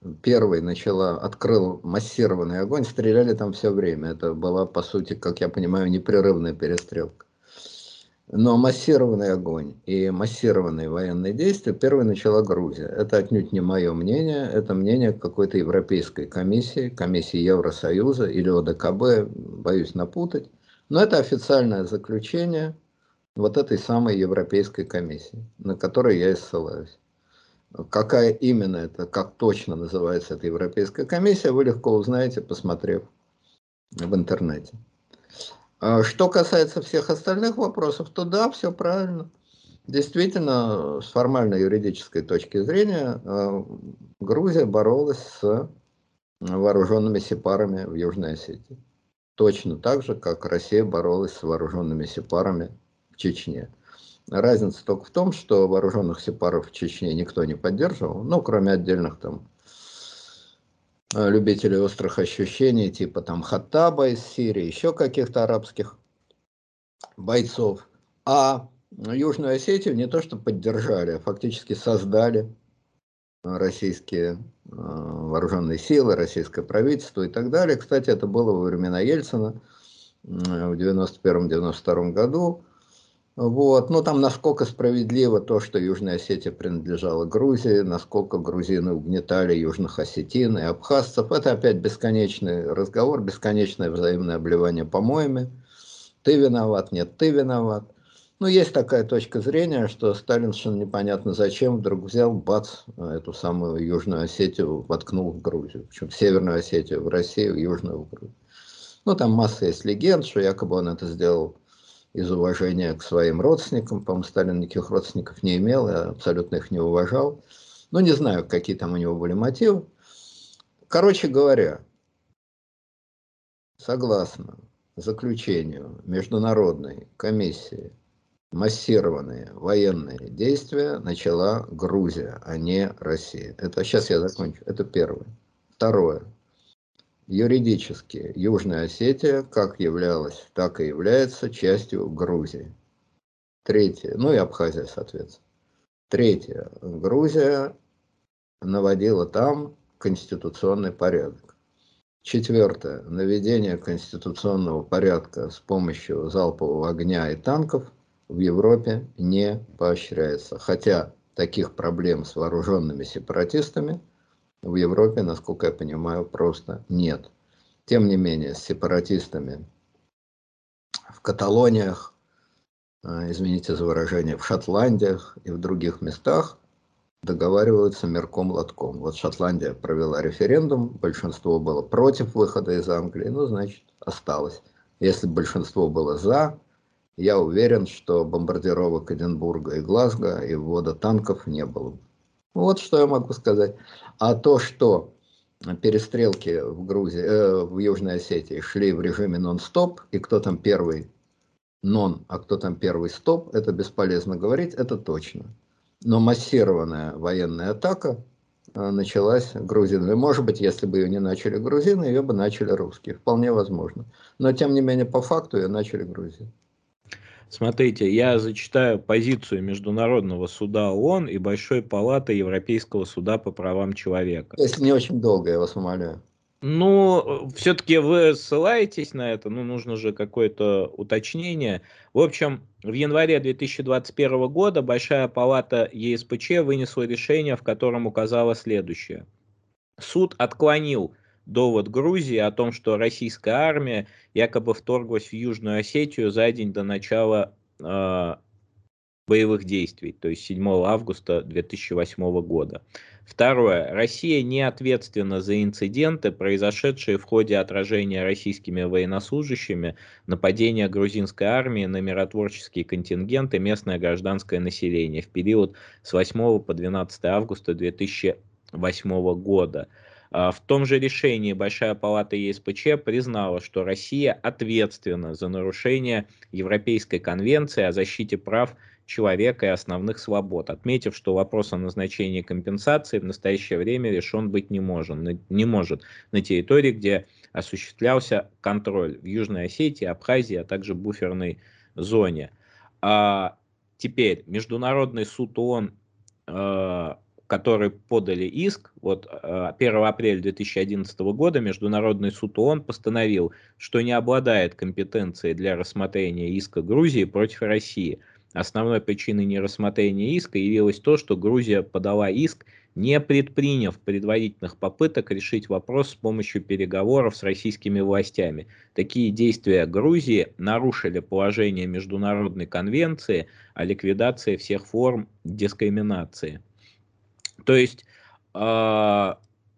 первый начала, открыл массированный огонь, стреляли там все время. Это была, по сути, как я понимаю, непрерывная перестрелка. Но массированный огонь и массированные военные действия первой начала Грузия. Это отнюдь не мое мнение, это мнение какой-то Европейской комиссии, комиссии Евросоюза или О Д К Б, боюсь напутать. Но это официальное заключение вот этой самой Европейской комиссии, на которую я и ссылаюсь. Какая именно это, как точно называется эта Европейская комиссия, вы легко узнаете, посмотрев в интернете. Что касается всех остальных вопросов, то да, все правильно. Действительно, с формальной юридической точки зрения, Грузия боролась с вооруженными сепарами в Южной Осетии. Точно так же, как Россия боролась с вооруженными сепарами в Чечне. Разница только в том, что вооруженных сепаров в Чечне никто не поддерживал, ну, кроме отдельных там любителей острых ощущений, типа там Хаттаба из Сирии, еще каких-то арабских бойцов. А Южную Осетию не то что поддержали, а фактически создали российские вооруженные силы, российское правительство и так далее. Кстати, это было во времена Ельцина в девяносто первом — девяносто втором году. Вот. Ну, там насколько справедливо то, что Южная Осетия принадлежала Грузии, насколько грузины угнетали южных осетин и абхазцев. Это опять бесконечный разговор, бесконечное взаимное обливание помоями. Ты виноват, нет, ты виноват. Ну, есть такая точка зрения, что Сталин совершенно непонятно зачем вдруг взял, бац, эту самую Южную Осетию воткнул в Грузию. Причем Северную Осетию в Россию, Южную в Грузию. Ну, там масса есть легенд, что якобы он это сделал из уважения к своим родственникам. По-моему, Сталин никаких родственников не имел, я абсолютно их не уважал. Ну, не знаю, какие там у него были мотивы. Короче говоря, согласно заключению Международной комиссии, массированные военные действия начала Грузия, а не Россия. Это сейчас я закончу. Это первое. Второе. Юридически Южная Осетия как являлась, так и является частью Грузии. Третье. Ну и Абхазия, соответственно. Третье. Грузия наводила там конституционный порядок. Четвертое. Наведение конституционного порядка с помощью залпового огня и танков в Европе не поощряется. Хотя таких проблем с вооруженными сепаратистами в Европе, насколько я понимаю, просто нет. Тем не менее, с сепаратистами в Каталониях, извините за выражение, в Шотландиях и в других местах договариваются мерком-лотком. Вот Шотландия провела референдум, большинство было против выхода из Англии, ну, значит, осталось. Если большинство было за, я уверен, что бомбардировок Эдинбурга и Глазго и ввода танков не было. Вот что я могу сказать. А то, что перестрелки в Грузии, э, в Южной Осетии шли в режиме нон-стоп, и кто там первый нон, а кто там первый стоп, это бесполезно говорить, это точно. Но массированная военная атака началась грузинами. Может быть, если бы ее не начали грузины, ее бы начали русские. Вполне возможно. Но, тем не менее, по факту ее начали грузины. Смотрите, я зачитаю позицию Международного суда ООН и Большой палаты Европейского суда по правам человека. Если не очень долго, я вас умоляю. Ну, все-таки вы ссылаетесь на это, ну, нужно же какое-то уточнение. В общем, в январе две тысячи двадцать первого года Большая палата Е С П Ч вынесла решение, в котором указала следующее. Суд отклонил довод Грузии о том, что российская армия якобы вторглась в Южную Осетию за день до начала э, боевых действий, то есть седьмого августа две тысячи восьмого года. Второе. Россия не ответственна за инциденты, произошедшие в ходе отражения российскими военнослужащими нападения грузинской армии на миротворческие контингенты и местное гражданское население в период с восьмого по двенадцатое августа две тысячи восьмого года. В том же решении Большая палата Е С П Ч признала, что Россия ответственна за нарушение Европейской конвенции о защите прав человека и основных свобод, отметив, что вопрос о назначении компенсации в настоящее время решен быть не может, не может на территории, где осуществлялся контроль в Южной Осетии, Абхазии, а также буферной зоне. А теперь Международный суд ООН, э, которые подали иск, вот первого апреля две тысячи одиннадцатого года Международный суд ООН постановил, что не обладает компетенцией для рассмотрения иска Грузии против России. Основной причиной нерассмотрения иска явилось то, что Грузия подала иск, не предприняв предварительных попыток решить вопрос с помощью переговоров с российскими властями. Такие действия Грузии нарушили положение Международной конвенции о ликвидации всех форм дискриминации. То есть э,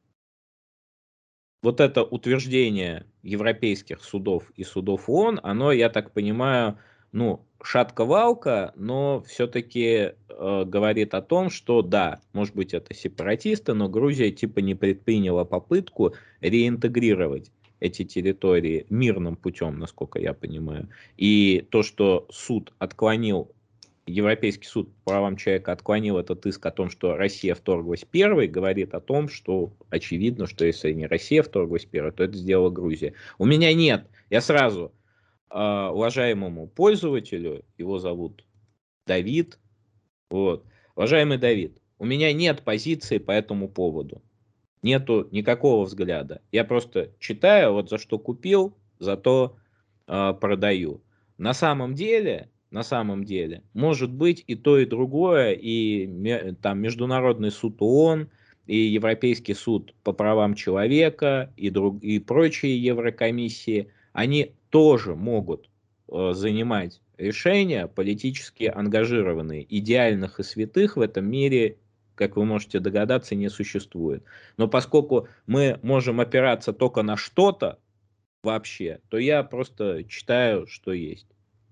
вот это утверждение европейских судов и судов ООН, оно, я так понимаю, ну, шатко-валко, но все-таки э, говорит о том, что да, может быть это сепаратисты, но Грузия типа не предприняла попытку реинтегрировать эти территории мирным путем, насколько я понимаю. И то, что суд отклонил, Европейский суд по правам человека отклонил этот иск о том, что Россия вторглась первой, говорит о том, что очевидно, что если не Россия вторглась первой, то это сделала Грузия. У меня нет, я сразу э, уважаемому пользователю, его зовут Давид, вот, уважаемый Давид, у меня нет позиции по этому поводу, нету никакого взгляда. Я просто читаю, вот за что купил, за то э, продаю. На самом деле, на самом деле, может быть и то, и другое, и там Международный суд ООН, и Европейский суд по правам человека, и, друг, и прочие Еврокомиссии, они тоже могут э, занимать решения политически ангажированные. Идеальных и святых в этом мире, как вы можете догадаться, не существует. Но поскольку мы можем опираться только на что-то вообще, то я просто читаю, что есть.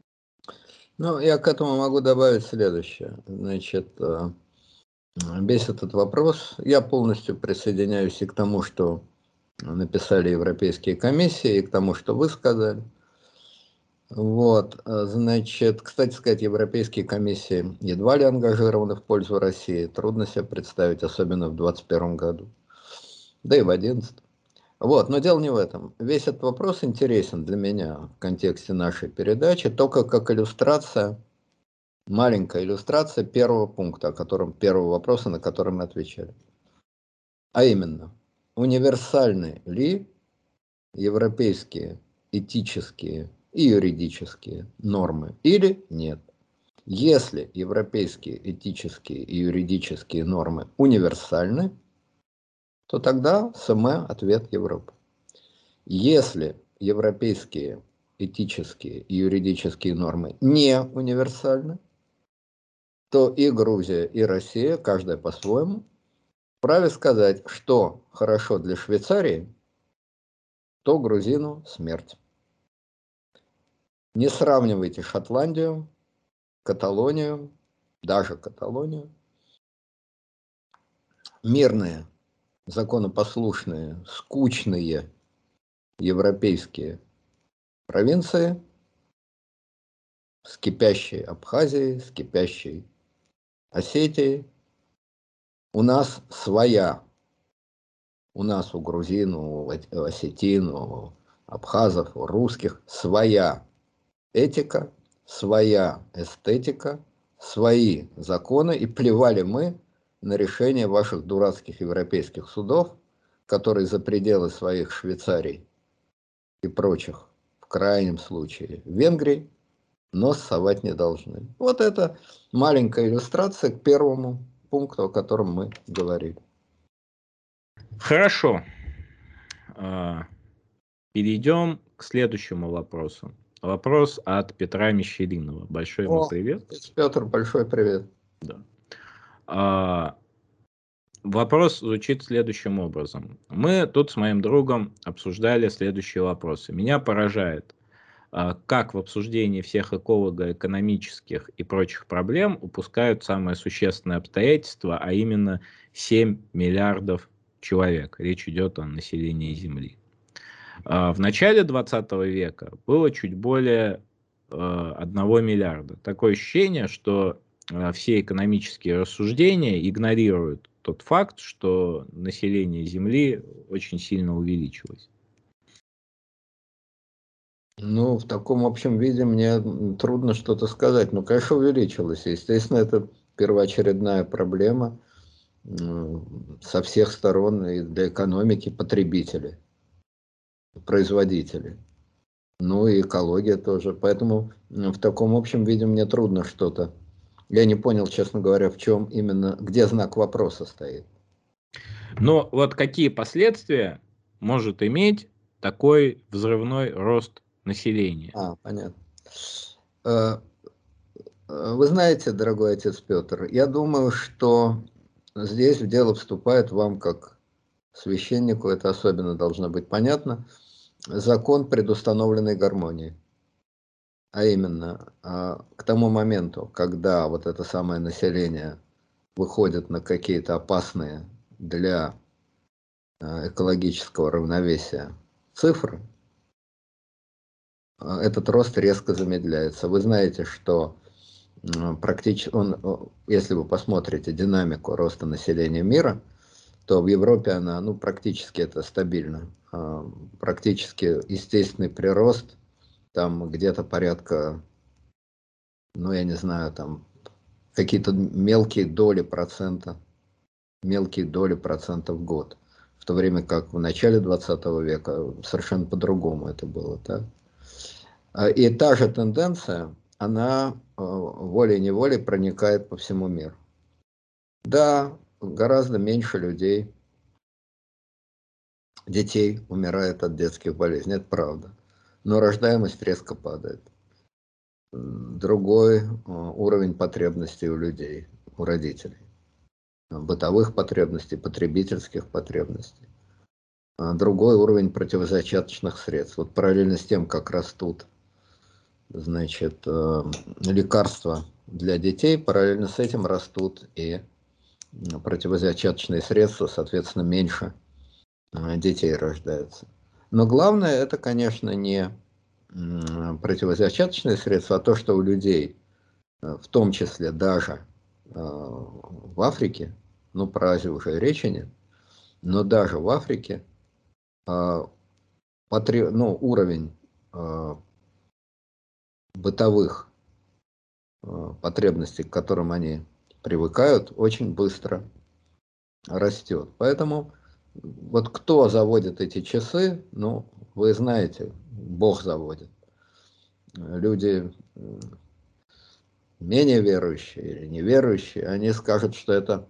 Ну, я к этому могу добавить следующее. Значит, весь этот вопрос, я полностью присоединяюсь и к тому, что написали европейские комиссии, и к тому, что вы сказали. Вот, значит, кстати сказать, европейские комиссии едва ли ангажированы в пользу России. Трудно себе представить, особенно в двадцать первом году, да и в одиннадцатом. Вот, но дело не в этом. Весь этот вопрос интересен для меня в контексте нашей передачи, только как иллюстрация, маленькая иллюстрация первого пункта, о котором, первого вопроса, на который мы отвечали. А именно, универсальны ли европейские этические и юридические нормы или нет? Если европейские этические и юридические нормы универсальны, то тогда СМ ответ Европы. Если европейские этические и юридические нормы не универсальны, то и Грузия, и Россия, каждая по-своему, вправе сказать, что хорошо для Швейцарии, то грузину смерть. Не сравнивайте Шотландию, Каталонию, даже Каталонию. Мирные, законопослушные, скучные европейские провинции с кипящей Абхазией, с кипящей Осетией. У нас своя, у нас у грузин, у осетин, у абхазов, у русских своя этика, своя эстетика, свои законы, и плевали мы на решение ваших дурацких европейских судов, которые за пределы своих Швейцарий и прочих, в крайнем случае Венгрии, нос совать не должны. Вот это маленькая иллюстрация к первому пункту, о котором мы говорили. Хорошо. Перейдем к следующему вопросу. Вопрос от Петра Мещеринова. Большой ему О, привет. Петр, большой привет. Да. А, вопрос звучит следующим образом. Мы тут с моим другом обсуждали следующие вопросы. Меня поражает, как в обсуждении всех эколого-экономических и прочих проблем упускают самое существенное обстоятельство, а именно семь миллиардов человек. Речь идет о населении Земли. В начале двадцатого века было чуть более одного миллиарда. Такое ощущение, что все экономические рассуждения игнорируют тот факт, что население Земли очень сильно увеличилось. Ну, в таком общем виде мне трудно что-то сказать. Ну, конечно, увеличилось. Естественно, это первоочередная проблема. со всех сторон и для экономики потребители, производители. Ну и экология тоже. Поэтому в таком общем виде мне трудно что-то. Я не понял, честно говоря, в чем именно, где знак вопроса стоит. Но вот какие последствия может иметь такой взрывной рост населения? А, понятно. Вы знаете, дорогой отец Петр, я думаю, что здесь в дело вступает вам как священнику, это особенно должно быть понятно, закон предустановленной гармонии. А именно, к тому моменту, когда вот это самое население выходит на какие-то опасные для экологического равновесия цифры, этот рост резко замедляется. Вы знаете, что практически, он, если вы посмотрите динамику роста населения мира, то в Европе она, ну, практически это стабильно. Практически естественный прирост, там где-то порядка, ну, я не знаю, там какие-то мелкие доли процента, мелкие доли процента в год. В то время как в начале двадцатого века совершенно по-другому это было, да? И та же тенденция, она волей-неволей проникает по всему миру. Да, гораздо меньше людей, детей умирает от детских болезней, это правда. Но рождаемость резко падает. Другой уровень потребностей у людей, у родителей. Бытовых потребностей, потребительских потребностей. Другой уровень противозачаточных средств. Вот параллельно с тем, как растут, значит, лекарства для детей, параллельно с этим растут и противозачаточные средства, соответственно, меньше детей рождается. Но главное, это, конечно, не противозачаточные средства, а то, что у людей, в том числе даже в Африке, ну, про Азию уже речи нет, но даже в Африке потре... ну, уровень бытовых потребностей, к которым они привыкают, очень быстро растет. Поэтому вот кто заводит эти часы, ну, вы знаете, Бог заводит. Люди менее верующие или неверующие, они скажут, что это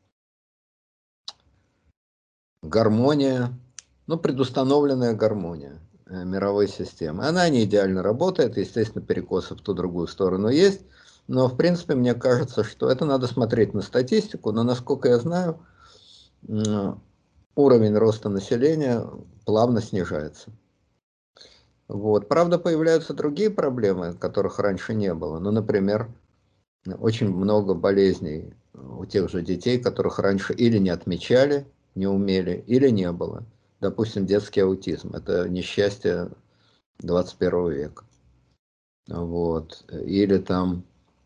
гармония, ну, предустановленная гармония мировой системы. Она не идеально работает, естественно, перекосы в ту другую сторону есть, но, в принципе, мне кажется, что это надо смотреть на статистику, но, насколько я знаю, уровень роста населения плавно снижается. Вот. Правда, появляются другие проблемы, которых раньше не было. Ну, например, очень много болезней у тех же детей, которых раньше или не отмечали, не умели, или не было. Допустим, детский аутизм. Это несчастье двадцать первого века. Вот. Или там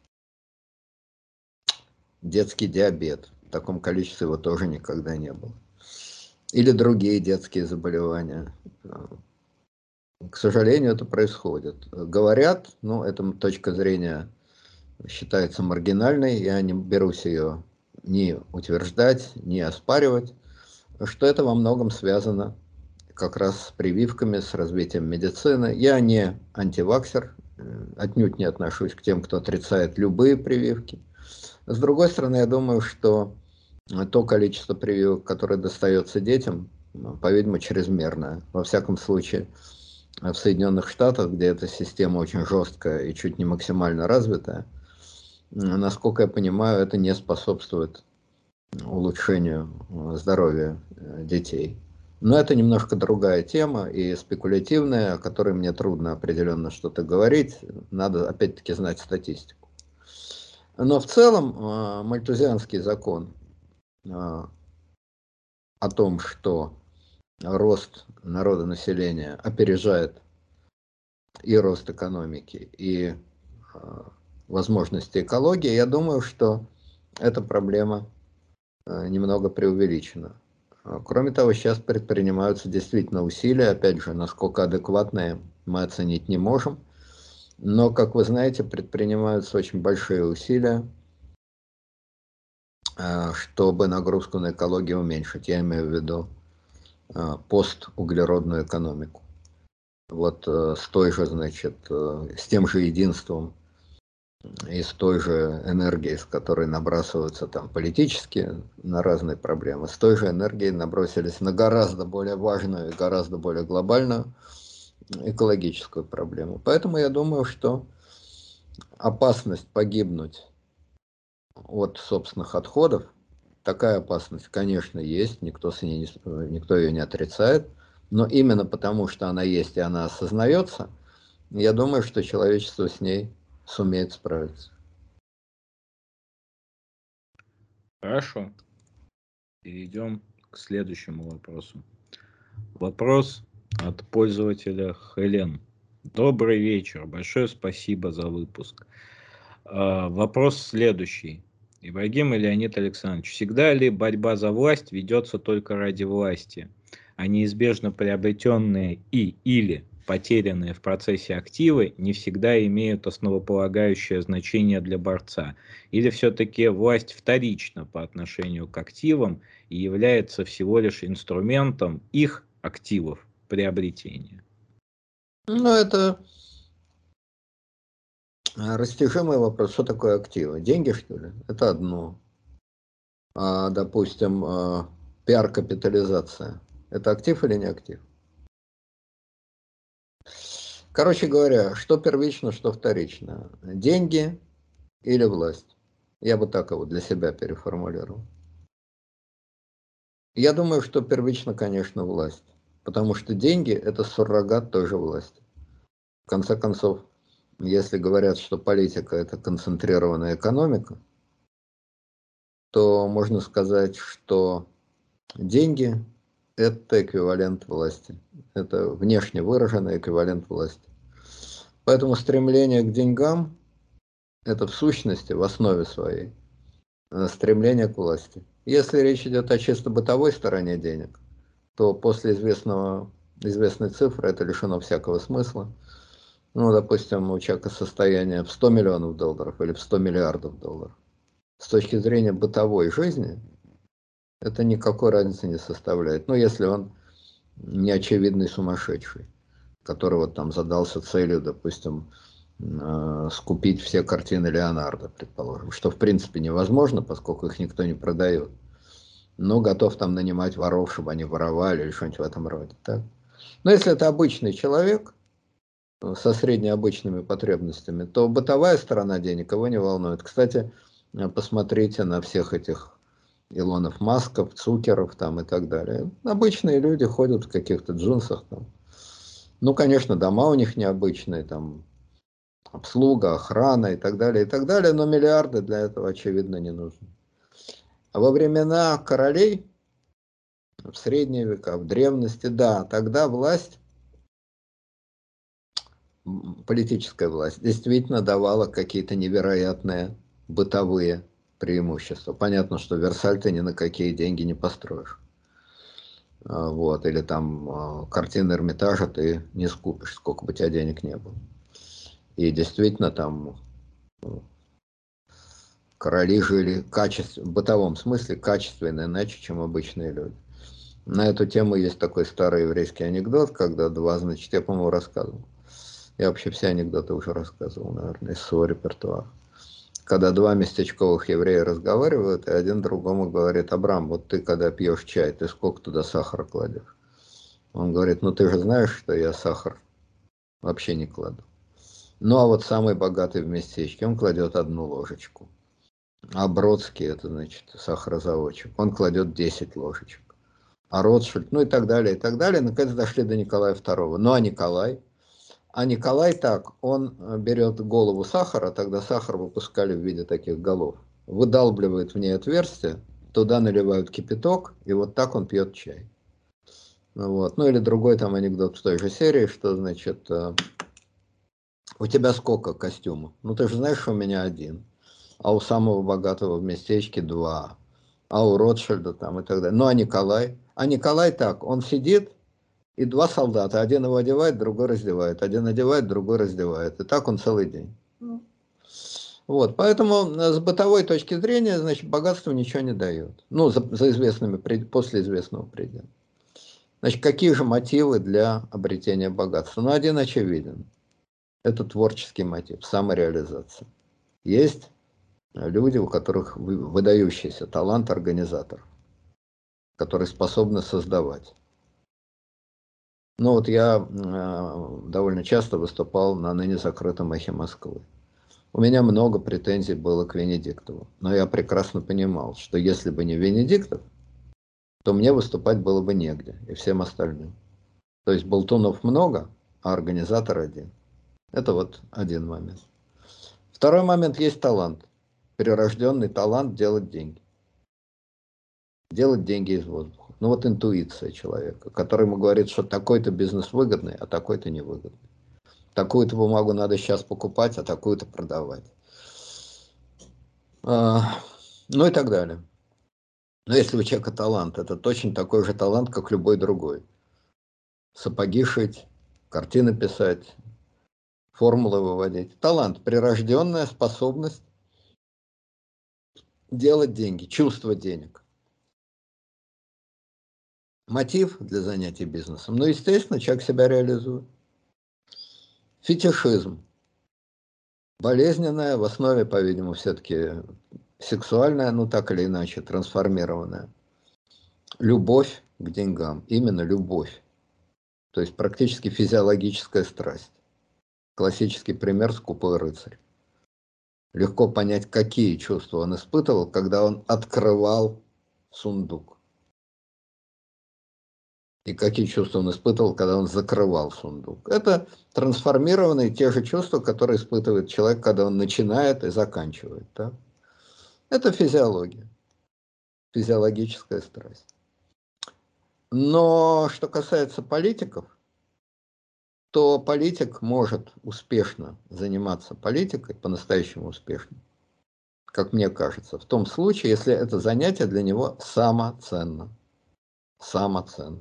детский диабет. В таком количестве его тоже никогда не было. Или другие детские заболевания. К сожалению, это происходит. Говорят, ну, это точка зрения считается маргинальной, я не берусь ее ни утверждать, ни оспаривать, что это во многом связано как раз с прививками, с развитием медицины. Я не антиваксер, отнюдь не отношусь к тем, кто отрицает любые прививки. С другой стороны, я думаю, что то количество прививок, которое достается детям, по-видимому, чрезмерное. Во всяком случае, в Соединенных Штатах, где эта система очень жесткая и чуть не максимально развитая, насколько я понимаю, это не способствует улучшению здоровья детей. Но это немножко другая тема и спекулятивная, о которой мне трудно определенно что-то говорить. Надо опять-таки знать статистику. Но в целом мальтузианский закон о том, что рост народонаселения опережает и рост экономики, и возможности экологии, я думаю, что эта проблема немного преувеличена. Кроме того, сейчас предпринимаются действительно усилия, опять же, насколько адекватные, мы оценить не можем, но, как вы знаете, предпринимаются очень большие усилия чтобы нагрузку на экологию уменьшить. Я имею в виду постуглеродную экономику. Вот с той же, значит, с тем же единством и с той же энергией, с которой набрасываются там политически на разные проблемы, с той же энергией набросились на гораздо более важную и гораздо более глобальную экологическую проблему. Поэтому я думаю, что опасность погибнуть от собственных отходов, такая опасность, конечно, есть, никто, с ней не, никто ее не отрицает, но именно потому, что она есть и она осознается, я думаю, что человечество с ней сумеет справиться. Хорошо. Перейдем к следующему вопросу. Вопрос от пользователя Хелен. Добрый вечер. Большое спасибо за выпуск. А, вопрос следующий. Ибрагим и Леонид Александрович, всегда ли борьба за власть ведется только ради власти, а неизбежно приобретенные и или потерянные в процессе активы не всегда имеют основополагающее значение для борца? Или все-таки власть вторична по отношению к активам и является всего лишь инструментом их активов приобретения? Ну, это растяжимый вопрос. Что такое активы? Деньги, что ли? Это одно. А, допустим, пиар-капитализация. Это актив или не актив? Короче говоря, что первично, что вторично? Деньги или власть? Я бы так его для себя переформулировал. Я думаю, что первично, конечно, власть. Потому что деньги – это суррогат той же власти. В конце концов, если говорят, что политика – это концентрированная экономика, то можно сказать, что деньги – это эквивалент власти. Это внешне выраженный эквивалент власти. Поэтому стремление к деньгам – это в сущности, в основе своей, стремление к власти. Если речь идет о чисто бытовой стороне денег, то после известного, известной цифры это лишено всякого смысла. Ну, допустим, у человека состояние в сто миллионов долларов или в сто миллиардов долларов. С точки зрения бытовой жизни, это никакой разницы не составляет. Ну, если он не очевидный сумасшедший, который вот там задался целью, допустим, э, скупить все картины Леонардо, предположим, что в принципе невозможно, поскольку их никто не продает. Но готов там нанимать воров, чтобы они воровали или что-нибудь в этом роде. Так? Но если это обычный человек со среднеобычными потребностями, то бытовая сторона денег его не волнует. Кстати, посмотрите на всех этих Илонов Масков, Цукеров там и так далее. Обычные люди ходят в каких-то джинсах там. Ну, конечно, дома у них необычные, там обслуга, охрана и так далее, и так далее, но миллиарды для этого, очевидно, не нужны. А во времена королей, в средние века, в древности, да, тогда власть, политическая власть, действительно давала какие-то невероятные бытовые преимущества. Понятно, что Версаль ты ни на какие деньги не построишь. Вот, или там картины Эрмитажа ты не скупишь, сколько бы у тебя денег не было. И действительно там короли жили качеств... в бытовом смысле качественно иначе, чем обычные люди. На эту тему есть такой старый еврейский анекдот, когда два, значит, я, по-моему, рассказывал. Я вообще все анекдоты уже рассказывал, наверное, из своего репертуара. Когда два местечковых еврея разговаривают, и один другому говорит: Абрам, вот ты когда пьешь чай, ты сколько туда сахара кладешь? Он говорит: ну ты же знаешь, что я сахар вообще не кладу. Ну а вот самый богатый в местечке, он кладет одну ложечку. А Бродский, это значит сахарозаводчик, он кладет десять ложечек. А Ротшильд, ну и так далее, и так далее. Наконец дошли до Николая второго. Ну а Николай? А Николай так, он берет голову сахара, тогда сахар выпускали в виде таких голов, выдалбливает в ней отверстие, туда наливают кипяток, и вот так он пьет чай. Вот. Ну или другой там анекдот в той же серии, что значит, у тебя сколько костюмов? Ну ты же знаешь, что у меня один, а у самого богатого в местечке два, а у Ротшильда там и так далее. Ну а Николай? А Николай так, он сидит, и два солдата, один его одевает, другой раздевает, один одевает, другой раздевает, и так он целый день. Вот, поэтому с бытовой точки зрения, значит, богатство ничего не дает. Ну, за, за известными, после известного предела. Значит, какие же мотивы для обретения богатства? Ну, один очевиден. Это творческий мотив, самореализация. Есть люди, у которых выдающийся талант организатор, которые способны создавать. Ну вот я э, довольно часто выступал на ныне закрытом «Эхе Москвы». У меня много претензий было к Венедиктову, но я прекрасно понимал, что если бы не Венедиктов, то мне выступать было бы негде, и всем остальным. То есть болтунов много, а организатор один. Это вот один момент. Второй момент, есть талант. Прирожденный талант делать деньги. Делать деньги из воздуха. Ну вот интуиция человека, который ему говорит, что такой-то бизнес выгодный, а такой-то невыгодный. Такую-то бумагу надо сейчас покупать, а такую-то продавать. А, ну и так далее. Но если у человека талант, это точно такой же талант, как любой другой. Сапоги шить, картины писать, формулы выводить. Талант, прирожденная способность делать деньги, чувство денег. Мотив для занятий бизнесом. Ну, естественно, человек себя реализует. Фетишизм. Болезненная, в основе, по-видимому, все-таки сексуальная, ну так или иначе, трансформированная. Любовь к деньгам. Именно любовь. То есть практически физиологическая страсть. Классический пример — «Скупой рыцарь». Легко понять, какие чувства он испытывал, когда он открывал сундук. И какие чувства он испытывал, когда он закрывал сундук. Это трансформированные те же чувства, которые испытывает человек, когда он начинает и заканчивает. Да? Это физиология, физиологическая страсть. Но что касается политиков, то политик может успешно заниматься политикой, по-настоящему успешно, как мне кажется, в том случае, если это занятие для него самоценно. Самоценно.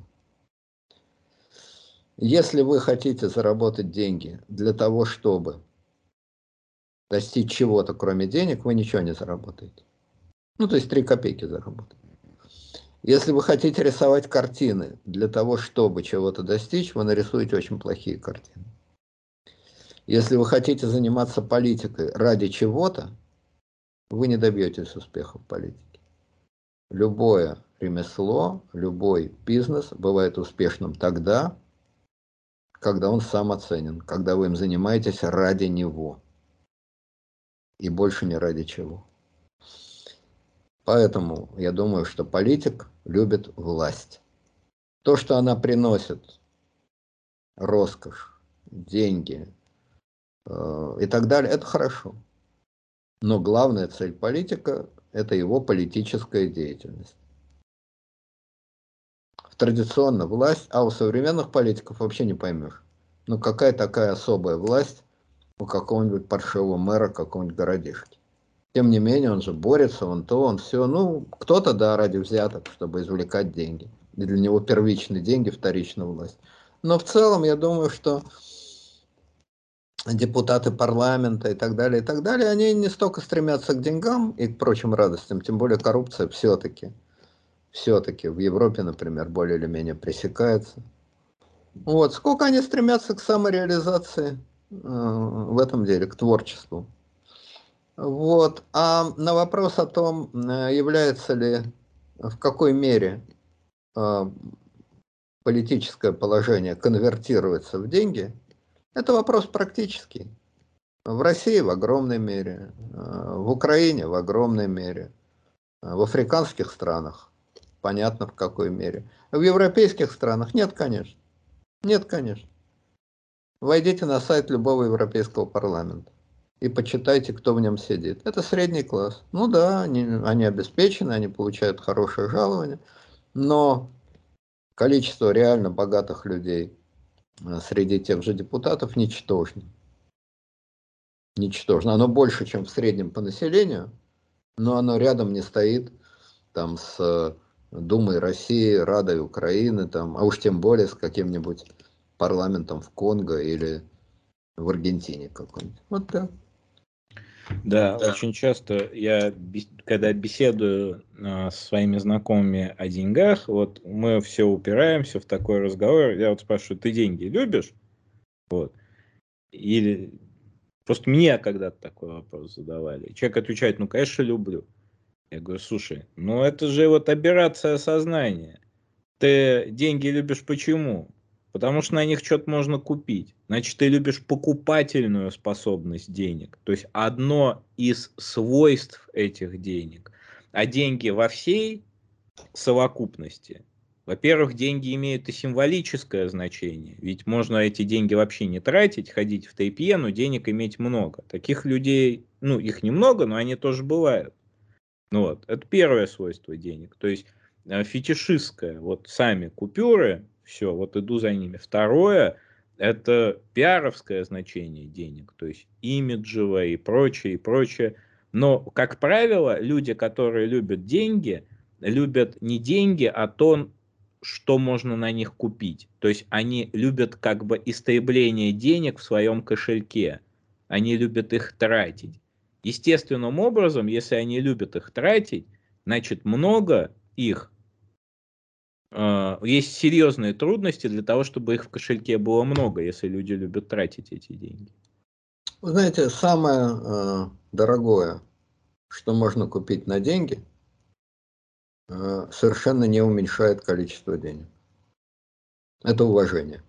Если вы хотите заработать деньги для того, чтобы достичь чего-то, кроме денег, вы ничего не заработаете. Ну, то есть три копейки заработаете. Если вы хотите рисовать картины для того, чтобы чего-то достичь, вы нарисуете очень плохие картины. Если вы хотите заниматься политикой ради чего-то, вы не добьетесь успеха в политике. Любое ремесло, любой бизнес бывает успешным тогда, когда он самоценен, когда вы им занимаетесь ради него. И больше ни ради чего. Поэтому я думаю, что политик любит власть. То, что она приносит, роскошь, деньги э, и так далее, это хорошо. Но главная цель политика – это его политическая деятельность. Традиционно власть, а у современных политиков вообще не поймешь. Ну какая такая особая власть у какого-нибудь паршивого мэра какого-нибудь городишки. Тем не менее, он же борется, он то, он все. Ну, кто-то, да, ради взяток, чтобы извлекать деньги. И для него первичные деньги, вторичная власть. Но в целом, я думаю, что депутаты парламента и так далее, и так далее, они не столько стремятся к деньгам и к прочим радостям, тем более коррупция все-таки, все-таки в Европе, например, более или менее пресекается. Вот, сколько они стремятся к самореализации э, в этом деле, к творчеству. Вот. А на вопрос о том, является ли, в какой мере э, политическое положение конвертируется в деньги, это вопрос практический. В России в огромной мере, э, в Украине в огромной мере, э, в африканских странах понятно в какой мере. В европейских странах нет, конечно. Нет, конечно. Войдите на сайт любого европейского парламента и почитайте, кто в нем сидит. Это средний класс. Ну да, они, они обеспечены, они получают хорошее жалование, но количество реально богатых людей среди тех же депутатов ничтожно. Ничтожно. Оно больше, чем в среднем по населению, но оно рядом не стоит там с Думой России, Радой Украины, там, а уж тем более с каким-нибудь парламентом в Конго или в Аргентине какой-нибудь. Вот так. Да, очень часто я, бес- когда беседую а, со своими знакомыми о деньгах, вот мы все упираемся в такой разговор. Я вот спрашиваю, ты деньги любишь? Вот. Или просто мне когда-то такой вопрос задавали. Человек отвечает, ну, конечно, люблю. Я говорю, слушай, ну это же вот аберрация сознания. Ты деньги любишь почему? Потому что на них что-то можно купить. Значит, ты любишь покупательную способность денег. То есть одно из свойств этих денег. А деньги во всей совокупности. Во-первых, деньги имеют и символическое значение. Ведь можно эти деньги вообще не тратить, ходить в тайпе, но денег иметь много. Таких людей, ну, их немного, но они тоже бывают. Ну вот, это первое свойство денег. То есть э, фетишистское, вот сами купюры, все, вот иду за ними. Второе, это пиаровское значение денег, то есть имиджевое и прочее, и прочее. Но, как правило, люди, которые любят деньги, любят не деньги, а то, что можно на них купить. То есть они любят как бы истребление денег в своем кошельке. Они любят их тратить. Естественным образом, если они любят их тратить, значит много их, э, есть серьезные трудности для того, чтобы их в кошельке было много, если люди любят тратить эти деньги. Вы знаете, самое э, дорогое, что можно купить на деньги, э, совершенно не уменьшает количество денег. Это уважение.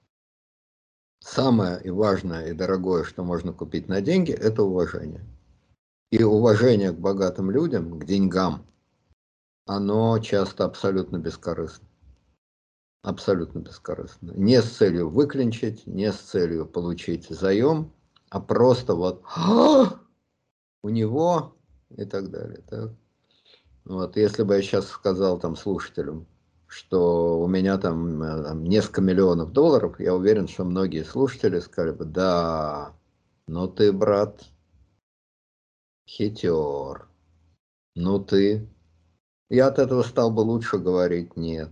Самое и важное и дорогое, что можно купить на деньги, это уважение. И уважение к богатым людям, к деньгам, оно часто абсолютно бескорыстно. Абсолютно бескорыстно. Не с целью выклинчить, не с целью получить заем, а просто вот у него и так далее. Так? Вот, если бы я сейчас сказал там слушателям, что у меня там, э, там несколько миллионов долларов, я уверен, что многие слушатели сказали бы, да, ну ты, брат, хитер, ну ты. Я от этого стал бы лучше говорить, нет.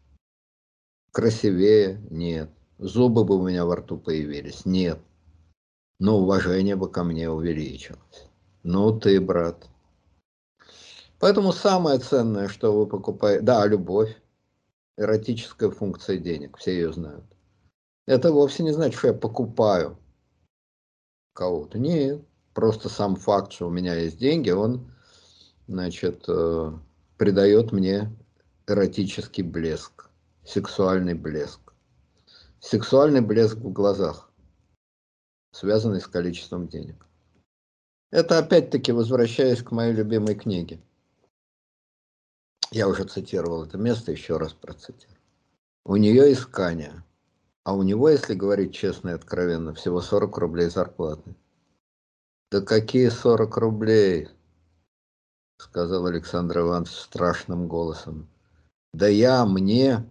Красивее, нет. Зубы бы у меня во рту появились, нет. Но уважение бы ко мне увеличилось. Ну ты, брат. Поэтому самое ценное, что вы покупаете, да, любовь, эротическая функция денег, все ее знают. Это вовсе не значит, что я покупаю кого-то. Нет, просто сам факт, что у меня есть деньги, он, значит, э, придает мне эротический блеск, сексуальный блеск. Сексуальный блеск в глазах, связанный с количеством денег. Это опять-таки возвращаясь к моей любимой книге. Я уже цитировал это место, еще раз процитирую. У нее искание, а у него, если говорить честно и откровенно, всего сорок рублей зарплаты. Да какие сорок рублей, сказал Александр Иванович страшным голосом. Да я, мне.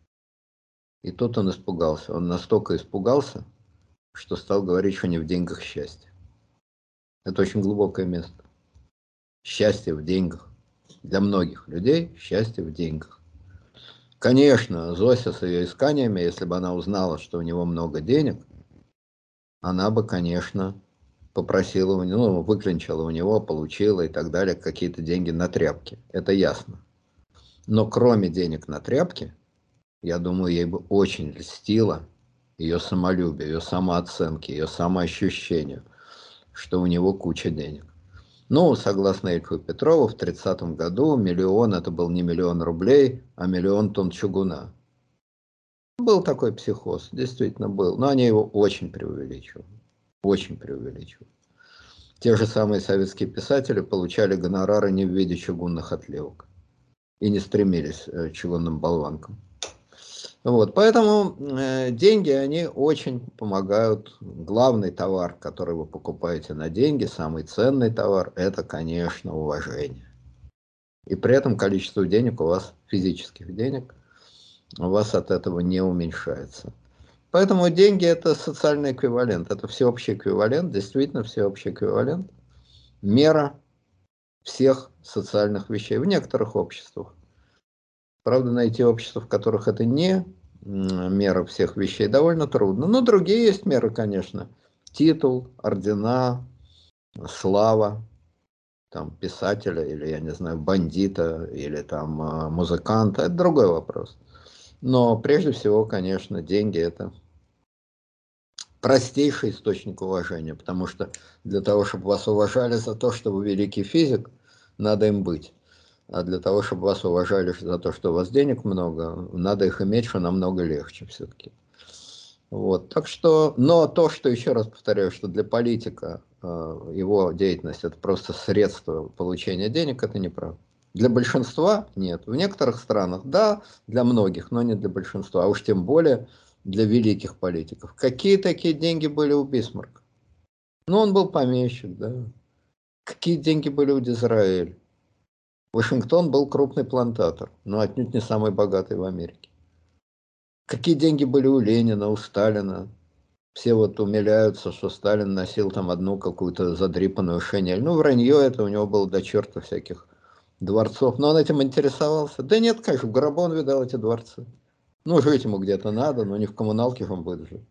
И тут он испугался. Он настолько испугался, что стал говорить, что не в деньгах счастье. Это очень глубокое место. Счастье в деньгах. Для многих людей счастье в деньгах. Конечно, Зося с ее исканиями, если бы она узнала, что у него много денег, она бы, конечно, попросила у него, ну, выклинчила у него, получила и так далее какие-то деньги на тряпки. Это ясно. Но кроме денег на тряпки, я думаю, ей бы очень льстило ее самолюбие, ее самооценки, ее самоощущению, что у него куча денег. Ну, согласно Ильфу Петрову, в тридцатом году миллион, это был не миллион рублей, а миллион тонн чугуна. Был такой психоз, действительно был, но они его очень преувеличивают, очень преувеличивают. Те же самые советские писатели получали гонорары не в виде чугунных отливок и не стремились к чугунным болванкам. Вот, поэтому э, деньги, они очень помогают. Главный товар, который вы покупаете на деньги, самый ценный товар, это, конечно, уважение. И при этом количество денег у вас, физических денег, у вас от этого не уменьшается. Поэтому деньги это социальный эквивалент, это всеобщий эквивалент, действительно всеобщий эквивалент, мера всех социальных вещей в некоторых обществах. Правда, найти общества, в которых это не мера всех вещей, довольно трудно. Но другие есть меры, конечно. Титул, ордена, слава там писателя или, я не знаю, бандита или там э, музыканта, это другой вопрос. Но прежде всего, конечно, деньги это простейший источник уважения, потому что для того, чтобы вас уважали за то, что вы великий физик, надо им быть. А для того, чтобы вас уважали за то, что у вас денег много, надо их иметь, что намного легче все-таки. Вот, так что, но то, что, еще раз повторяю, что для политика э, его деятельность это просто средство получения денег, это неправда. Для большинства нет. В некоторых странах, да, для многих, но не для большинства, а уж тем более для великих политиков. Какие такие деньги были у Бисмарка? Ну, он был помещик, да. Какие деньги были у Дизраэля? Вашингтон был крупный плантатор, но отнюдь не самый богатый в Америке. Какие деньги были у Ленина, у Сталина? Все вот умиляются, что Сталин носил там одну какую-то задрипанную шинель. Ну, вранье это, у него было до черта всяких дворцов. Но он этим интересовался. Да нет, конечно, в гробу он видал эти дворцы. Ну, жить ему где-то надо, но не в коммуналке же он будет жить.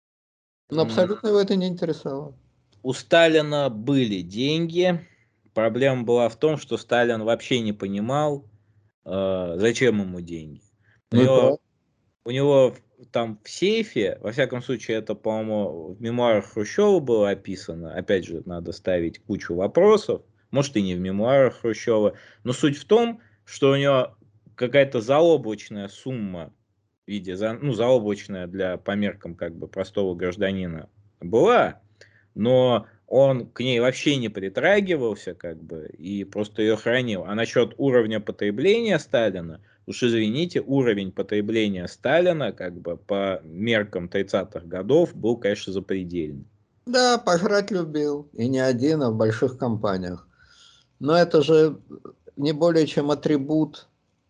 Но абсолютно его это не интересовало. У Сталина были деньги. Проблема была в том, что Сталин вообще не понимал, э, зачем ему деньги. У Ну и него, правда. у него там в сейфе, во всяком случае, это, по-моему, в мемуарах Хрущева было описано. Опять же, надо ставить кучу вопросов. Может, и не в мемуарах Хрущева. Но суть в том, что у него какая-то заоблачная сумма в виде, за- ну, заоблачная для по меркам как бы простого гражданина была, но он к ней вообще не притрагивался, как бы, и просто ее хранил. А насчет уровня потребления Сталина, уж извините, уровень потребления Сталина, как бы, по меркам тридцатых годов, был, конечно, запредельный. Да, пожрать любил. И не один, а в больших компаниях. Но это же не более чем атрибут,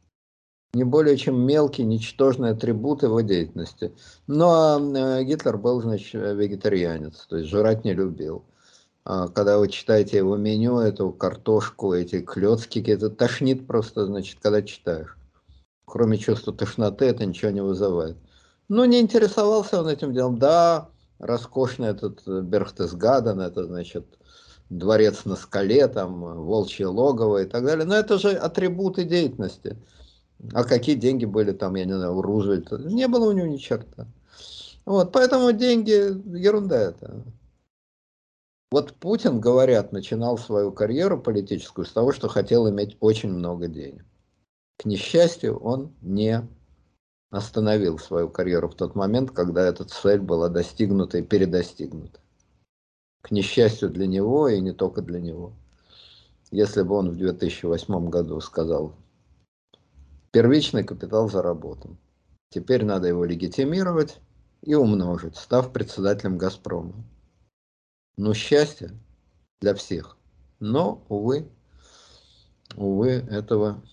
не более чем мелкий, ничтожный атрибут его деятельности. Но э, Гитлер был, значит, вегетарианец, то есть жрать не любил. А когда вы читаете его меню, эту картошку, эти клёцки, это тошнит просто, значит, когда читаешь. Кроме чувства тошноты это ничего не вызывает. Ну, не интересовался он этим делом. Да, роскошный этот Берхтесгаден, это, значит, дворец на скале, там, волчье логово и так далее. Но это же атрибуты деятельности. А какие деньги были там, я не знаю, у Рузвельта? Не было у него ни черта. Вот, поэтому деньги, ерунда это. Вот Путин, говорят, начинал свою карьеру политическую с того, что хотел иметь очень много денег. К несчастью, он не остановил свою карьеру в тот момент, когда эта цель была достигнута и передостигнута. К несчастью для него и не только для него. Если бы он в две тысячи восьмом году сказал, первичный капитал заработан, теперь надо его легитимировать и умножить, став председателем «Газпрома». Ну, счастье для всех. Но, увы, увы, этого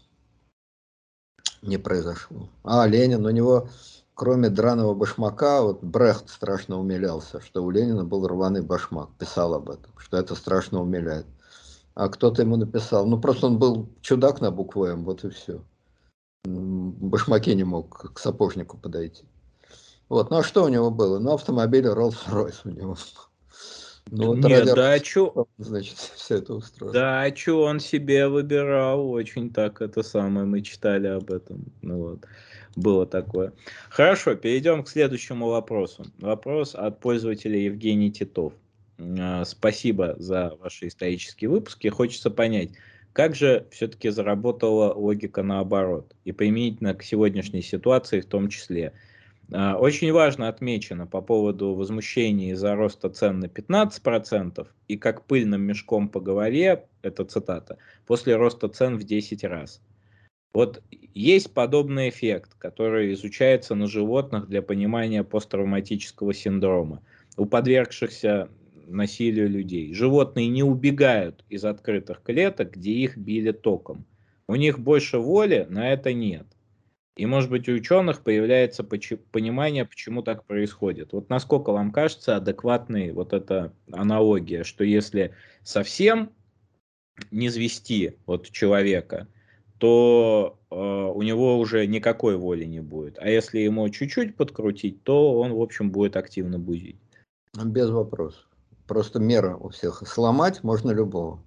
не произошло. А Ленин, у него, кроме драного башмака, вот Брехт страшно умилялся, что у Ленина был рваный башмак, писал об этом, что это страшно умиляет. А кто-то ему написал, ну просто он был чудак на букву М, вот и все. В башмаке не мог к сапожнику подойти. Вот, ну а что у него было? Ну, автомобиль Rolls-Royce у него. Ну вот ради Нет, да, а чё, Rolls-Royce, значит, все это устроил. да, а чё он себе выбирал, очень так это самое, мы читали об этом, ну вот, было такое. Хорошо, перейдем к следующему вопросу. Вопрос от пользователя Евгений Титов. А, Спасибо за ваши исторические выпуски. Хочется понять, как же все-таки заработала логика наоборот, и применительно к сегодняшней ситуации в том числе. А, Очень важно отмечено по поводу возмущения из-за роста цен на пятнадцать процентов и как пыльным мешком по голове, это цитата, после роста цен в десять раз. Вот есть подобный эффект, который изучается на животных для понимания посттравматического синдрома у подвергшихся насилию людей. Животные не убегают из открытых клеток, где их били током. У них больше воли, на это нет. И, может быть, у ученых появляется понимание, почему так происходит. Вот насколько вам кажется адекватной вот эта аналогия, что если совсем не звести вот человека, то э, у него уже никакой воли не будет. А если ему чуть-чуть подкрутить, то он, в общем, будет активно бузить. Без вопросов. Просто мера у всех. Сломать можно любого.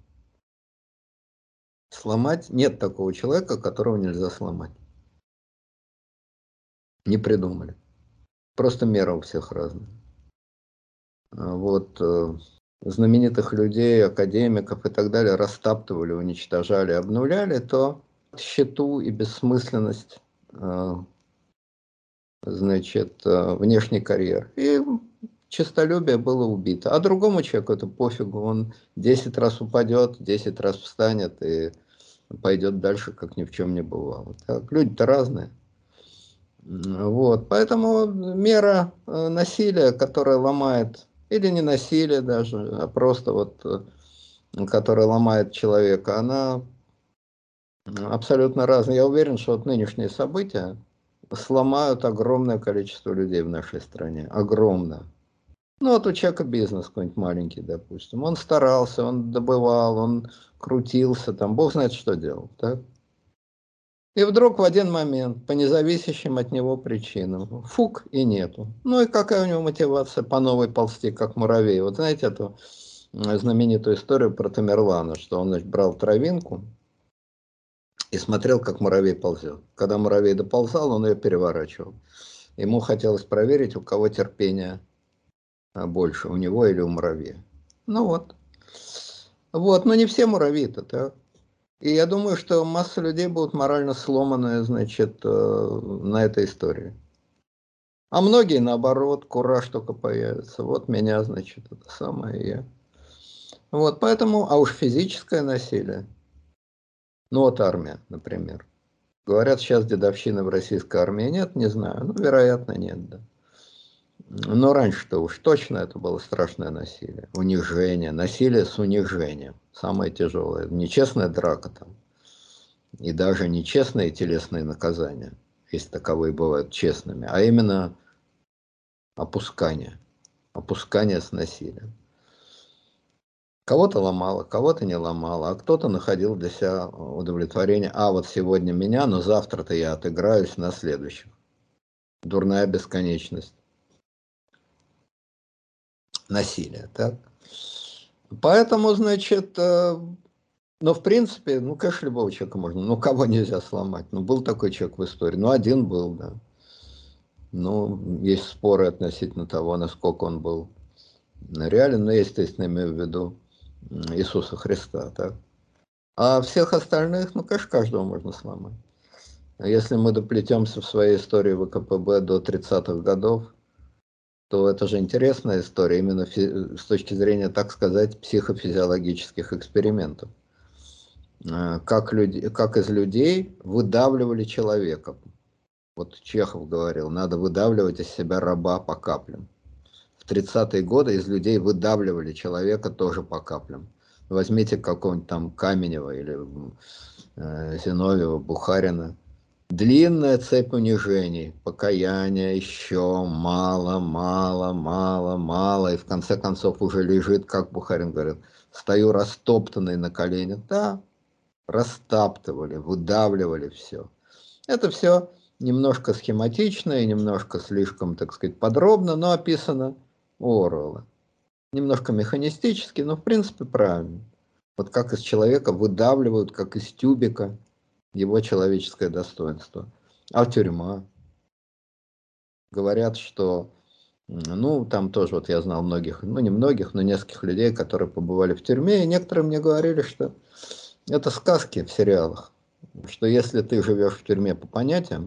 Сломать нет такого человека, которого нельзя сломать. Не придумали. Просто мера у всех разная. Вот знаменитых людей, академиков и так далее растаптывали, уничтожали, обнуляли, то тщету и бессмысленность, значит, внешней карьеры. И честолюбие было убито. А другому человеку это пофигу, он десять раз упадет, десять раз встанет и пойдет дальше, как ни в чем не бывало. Так, люди-то разные. Вот, поэтому мера насилия, которая ломает, или не насилие даже, а просто вот, которая ломает человека, она абсолютно разная. Я уверен, что вот нынешние события сломают огромное количество людей в нашей стране. Огромное. Ну вот у человека бизнес какой-нибудь маленький, допустим. Он старался, он добывал, он крутился, там, бог знает, что делал, так? И вдруг в один момент, по независящим от него причинам, фук, и нету. Ну и какая у него мотивация по новой ползти, как муравей? Вот знаете эту знаменитую историю про Тамерлана, что он, значит, брал травинку и смотрел, как муравей ползет. Когда муравей доползал, он ее переворачивал. Ему хотелось проверить, у кого терпение больше, у него или у муравья. Ну вот. Вот, но не все муравьи-то, так? И я думаю, что масса людей будут морально сломаны, значит, на этой истории. А многие, наоборот, кураж только появится. Вот меня, значит, это самое я. Вот, поэтому, а уж физическое насилие. Ну вот армия, например. Говорят, сейчас дедовщины в российской армии нет, не знаю. Ну, вероятно, нет, да. Но раньше-то уж точно это было страшное насилие. Унижение. Насилие с унижением. Самое тяжелое. Нечестная драка там. И даже не честные телесные наказания, если таковые бывают честными, а именно опускание. Опускание с насилием. Кого-то ломало, кого-то не ломало, а кто-то находил для себя удовлетворение. А вот сегодня меня, но завтра-то я отыграюсь на следующих. Дурная бесконечность. Насилие, так? Поэтому, значит, но в принципе, ну, конечно, любого человека можно, ну, кого нельзя сломать? Ну, был такой человек в истории, ну, один был, да. Ну, есть споры относительно того, насколько он был реален, но я, естественно, имею в виду Иисуса Христа, так? А всех остальных, ну, конечно, каждого можно сломать. Если мы доплетемся в своей истории ВКПБ до тридцатых годов, то это же интересная история именно с точки зрения, так сказать, психофизиологических экспериментов. Как, люди, как из людей выдавливали человека. Вот Чехов говорил, надо выдавливать из себя раба по каплям. В тридцатые годы из людей выдавливали человека тоже по каплям. Возьмите какого-нибудь там Каменева или э, Зиновьева, Бухарина. Длинная цепь унижений, покаяния, еще мало, мало, мало, мало. И в конце концов уже лежит, как Бухарин говорит, стою растоптанный на коленях. Да, растаптывали, выдавливали все. Это все немножко схематично и немножко слишком, так сказать, подробно, но описано у Оруэлла. Немножко механистически, но в принципе правильно. Вот как из человека выдавливают, как из тюбика, его человеческое достоинство. А тюрьма? Говорят, что, ну, там тоже, вот я знал многих, ну, не многих, но нескольких людей, которые побывали в тюрьме, и некоторые мне говорили, что это сказки в сериалах, что если ты живешь в тюрьме по понятиям,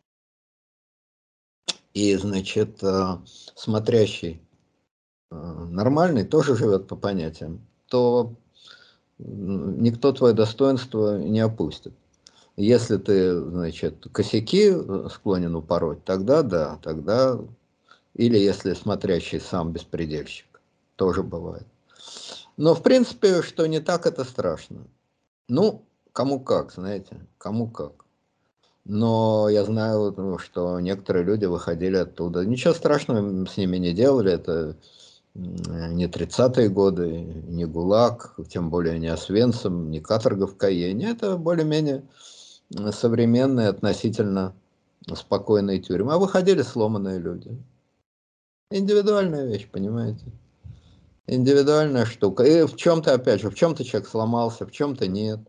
и, значит, смотрящий нормальный тоже живет по понятиям, то никто твое достоинство не опустит. Если ты, значит, косяки склонен упороть, тогда да, тогда... Или если смотрящий сам беспредельщик, тоже бывает. Но, в принципе, что не так, это страшно. Ну, кому как, знаете, кому как. Но я знаю, что некоторые люди выходили оттуда. Ничего страшного с ними не делали, это не тридцатые годы, не ГУЛАГ, тем более не Освенцим, не каторга в Каене. Это более-менее современные, относительно спокойные тюрьмы. А выходили сломанные люди. Индивидуальная вещь, понимаете? Индивидуальная штука. И в чем-то, опять же, в чем-то человек сломался, в чем-то нет.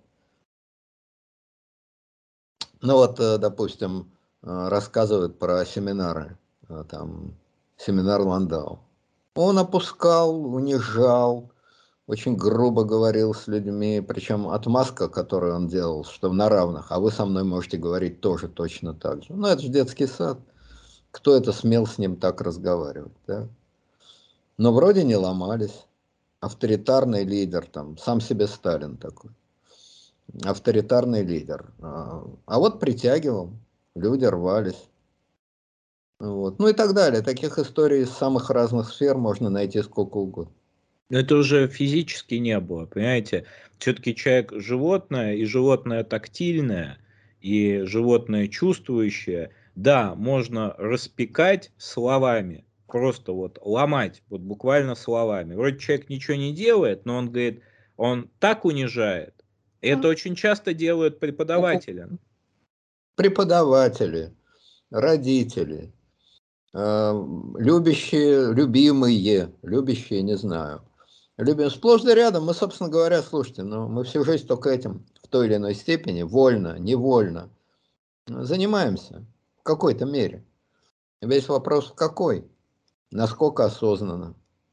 Ну вот, допустим, рассказывают про семинары, там, семинар Ландау. Он опускал, унижал, очень грубо говорил с людьми, причем отмазка, которую он делал, что на равных, а вы со мной можете говорить тоже точно так же. Ну, это же детский сад. Кто это смел с ним так разговаривать, да? Но вроде не ломались. Авторитарный лидер, там, сам себе Сталин такой. Авторитарный лидер. А, а вот притягивал, люди рвались. Вот. Ну и так далее. Таких историй из самых разных сфер можно найти сколько угодно. Это уже физически не было, понимаете? Все-таки человек животное, и животное тактильное, и животное чувствующее. Да, можно распекать словами, просто вот ломать, вот буквально словами. Вроде человек ничего не делает, но он говорит, он так унижает. И это очень часто делают преподаватели. Преподаватели, родители, э, любящие, любимые, любящие, не знаю. Любим сплошь да рядом. Мы, собственно говоря, слушайте, ну, мы всю жизнь только этим в той или иной степени, вольно, невольно, занимаемся в какой-то мере. Весь вопрос в какой, насколько осознанно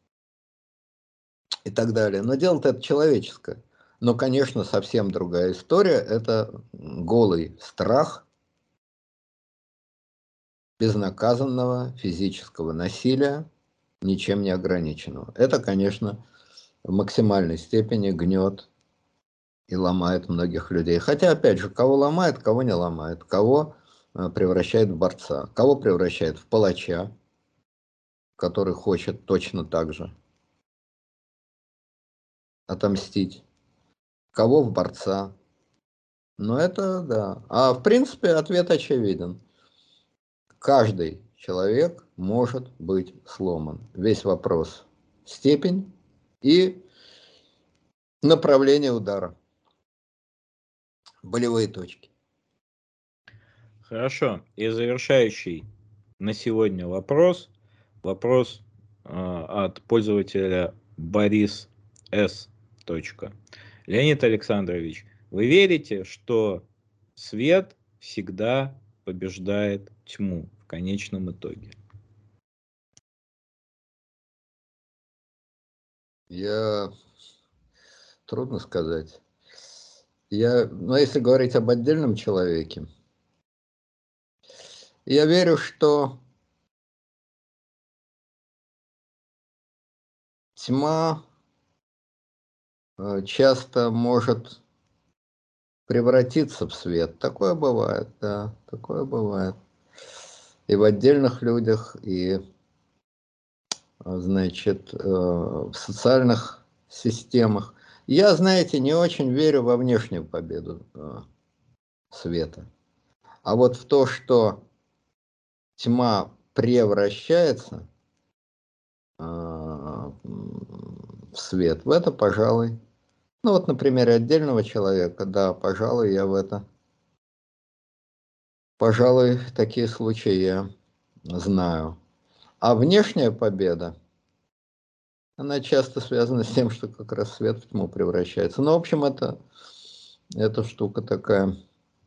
и так далее. Но дело-то это человеческое. Но, конечно, совсем другая история. Это голый страх безнаказанного физического насилия, ничем не ограниченного. Это, конечно, в максимальной степени гнет и ломает многих людей. Хотя, опять же, кого ломает, кого не ломает, кого превращает в борца, кого превращает в палача, который хочет точно так же отомстить, кого в борца. Но это да. А в принципе ответ очевиден. Каждый человек может быть сломан. Весь вопрос степень и направление удара. Болевые точки. Хорошо. И завершающий на сегодня вопрос. Вопрос э, от пользователя Борис С. Леонид Александрович, вы верите, что свет всегда побеждает тьму в конечном итоге? Я... Трудно сказать. Я... Но если говорить об отдельном человеке, я верю, что тьма часто может превратиться в свет. Такое бывает, да, такое бывает. И в отдельных людях, и, значит, в социальных системах. Я, знаете, не очень верю во внешнюю победу света. А вот в то, что тьма превращается в свет, в это, пожалуй, ну вот на примере отдельного человека, да, пожалуй, я в это, пожалуй, такие случаи я знаю. А внешняя победа, она часто связана с тем, что как раз свет в тьму превращается. Ну, в общем, это, эта штука такая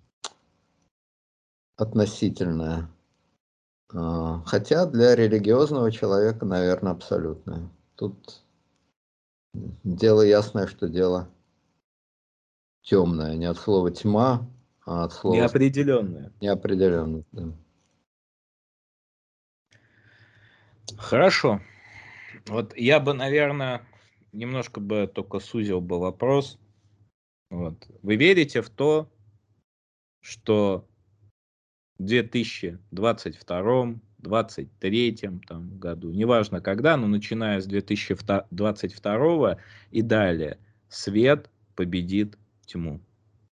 относительная. Хотя для религиозного человека, наверное, абсолютная. Тут дело ясное, что дело темное. Не от слова тьма, а от слова Неопределенное. неопределенность. Да. Хорошо. Вот я бы, наверное, немножко бы только сузил бы вопрос. Вот. Вы верите в то, что в две тысячи двадцать втором, двадцать третьем там, году, неважно когда, но начиная с две тысячи двадцать второго и далее, свет победит тьму?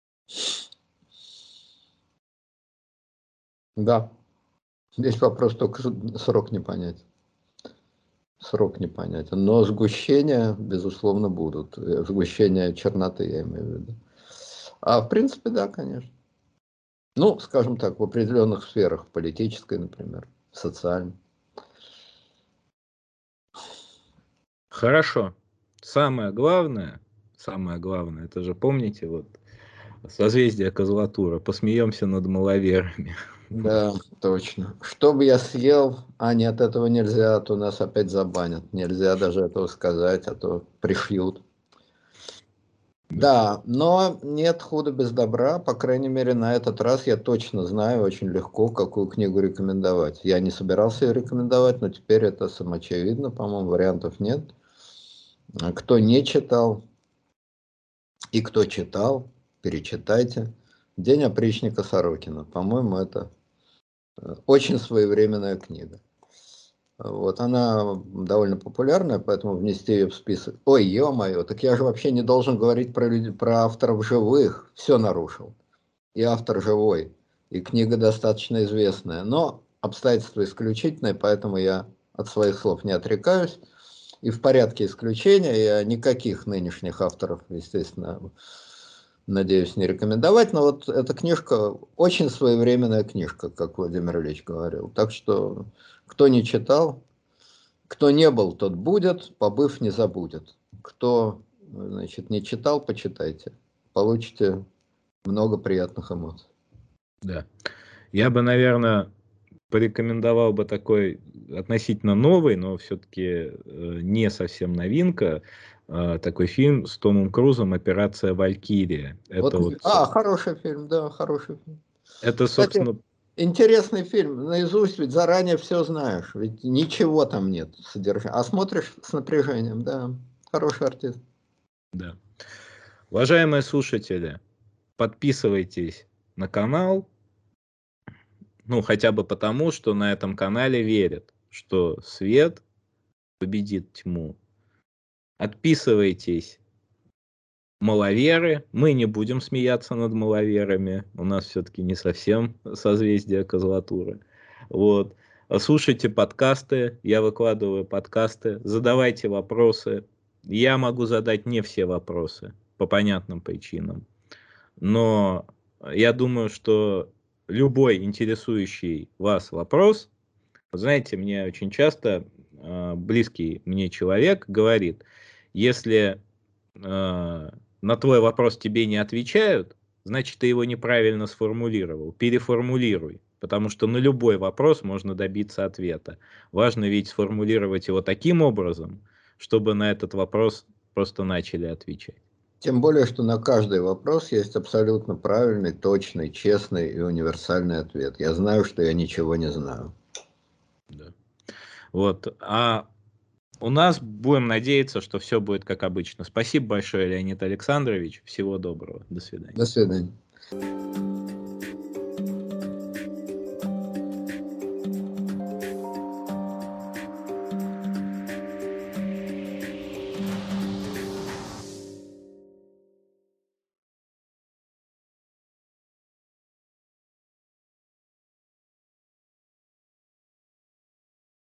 Да. Здесь вопрос только срок непонятен. Срок непонятен. Но сгущения, безусловно, будут. Сгущение черноты, я имею в виду. А в принципе, да, конечно. Ну, скажем так, в определенных сферах, политической, например, социальной. Хорошо. Самое главное, самое главное, это же помните, вот созвездие Козлатура, посмеемся над маловерами. Да, точно. Что бы я съел, а нет, этого нельзя, а то нас опять забанят. Нельзя даже этого сказать, а то пришьют. Да. Да, но нет худа без добра, по крайней мере, на этот раз я точно знаю очень легко, какую книгу рекомендовать. Я не собирался ее рекомендовать, но теперь это самоочевидно, по-моему, вариантов нет. А кто не читал и кто читал, перечитайте. «День опричника Сорокина». По-моему, это э, очень своевременная книга. Вот, она довольно популярная, поэтому внести ее в список. Ой, ё-моё, так я же вообще не должен говорить про, люди- про авторов живых. Все нарушил. И автор живой, и книга достаточно известная. Но обстоятельства исключительные, поэтому я от своих слов не отрекаюсь. И в порядке исключения я никаких нынешних авторов, естественно, надеюсь, не рекомендовать. Но вот эта книжка очень своевременная книжка, как Владимир Ильич говорил. Так что, кто не читал, кто не был, тот будет, побыв не забудет. Кто, значит, не читал, почитайте. Получите много приятных эмоций. Да. Я бы, наверное, порекомендовал бы такой относительно новый, но все-таки э, не совсем новинка, э, такой фильм с Томом Крузом «Операция Валькирия». Вот, Это вот, а, со- хороший фильм, да, хороший фильм. это, Кстати, собственно, интересный фильм, наизусть ведь заранее все знаешь, ведь ничего там нет содержания, а смотришь с напряжением, да, хороший артист. да. Уважаемые слушатели, подписывайтесь на канал, ну, хотя бы потому, что на этом канале верят, что свет победит тьму. Отписывайтесь, маловеры. Мы не будем смеяться над маловерами. У нас все-таки не совсем созвездие Козлатуры. Вот. Слушайте подкасты. Я выкладываю подкасты. Задавайте вопросы. Я могу задать не все вопросы по понятным причинам. Но я думаю, что любой интересующий вас вопрос, знаете, мне очень часто э, близкий мне человек говорит, если э, на твой вопрос тебе не отвечают, значит, ты его неправильно сформулировал. Переформулируй, потому что на любой вопрос можно добиться ответа. Важно ведь сформулировать его таким образом, чтобы на этот вопрос просто начали отвечать. Тем более, что на каждый вопрос есть абсолютно правильный, точный, честный и универсальный ответ. Я знаю, что я ничего не знаю. Да. Вот. А у нас будем надеяться, что все будет как обычно. Спасибо большое, Леонид Александрович. Всего доброго. До свидания. До свидания.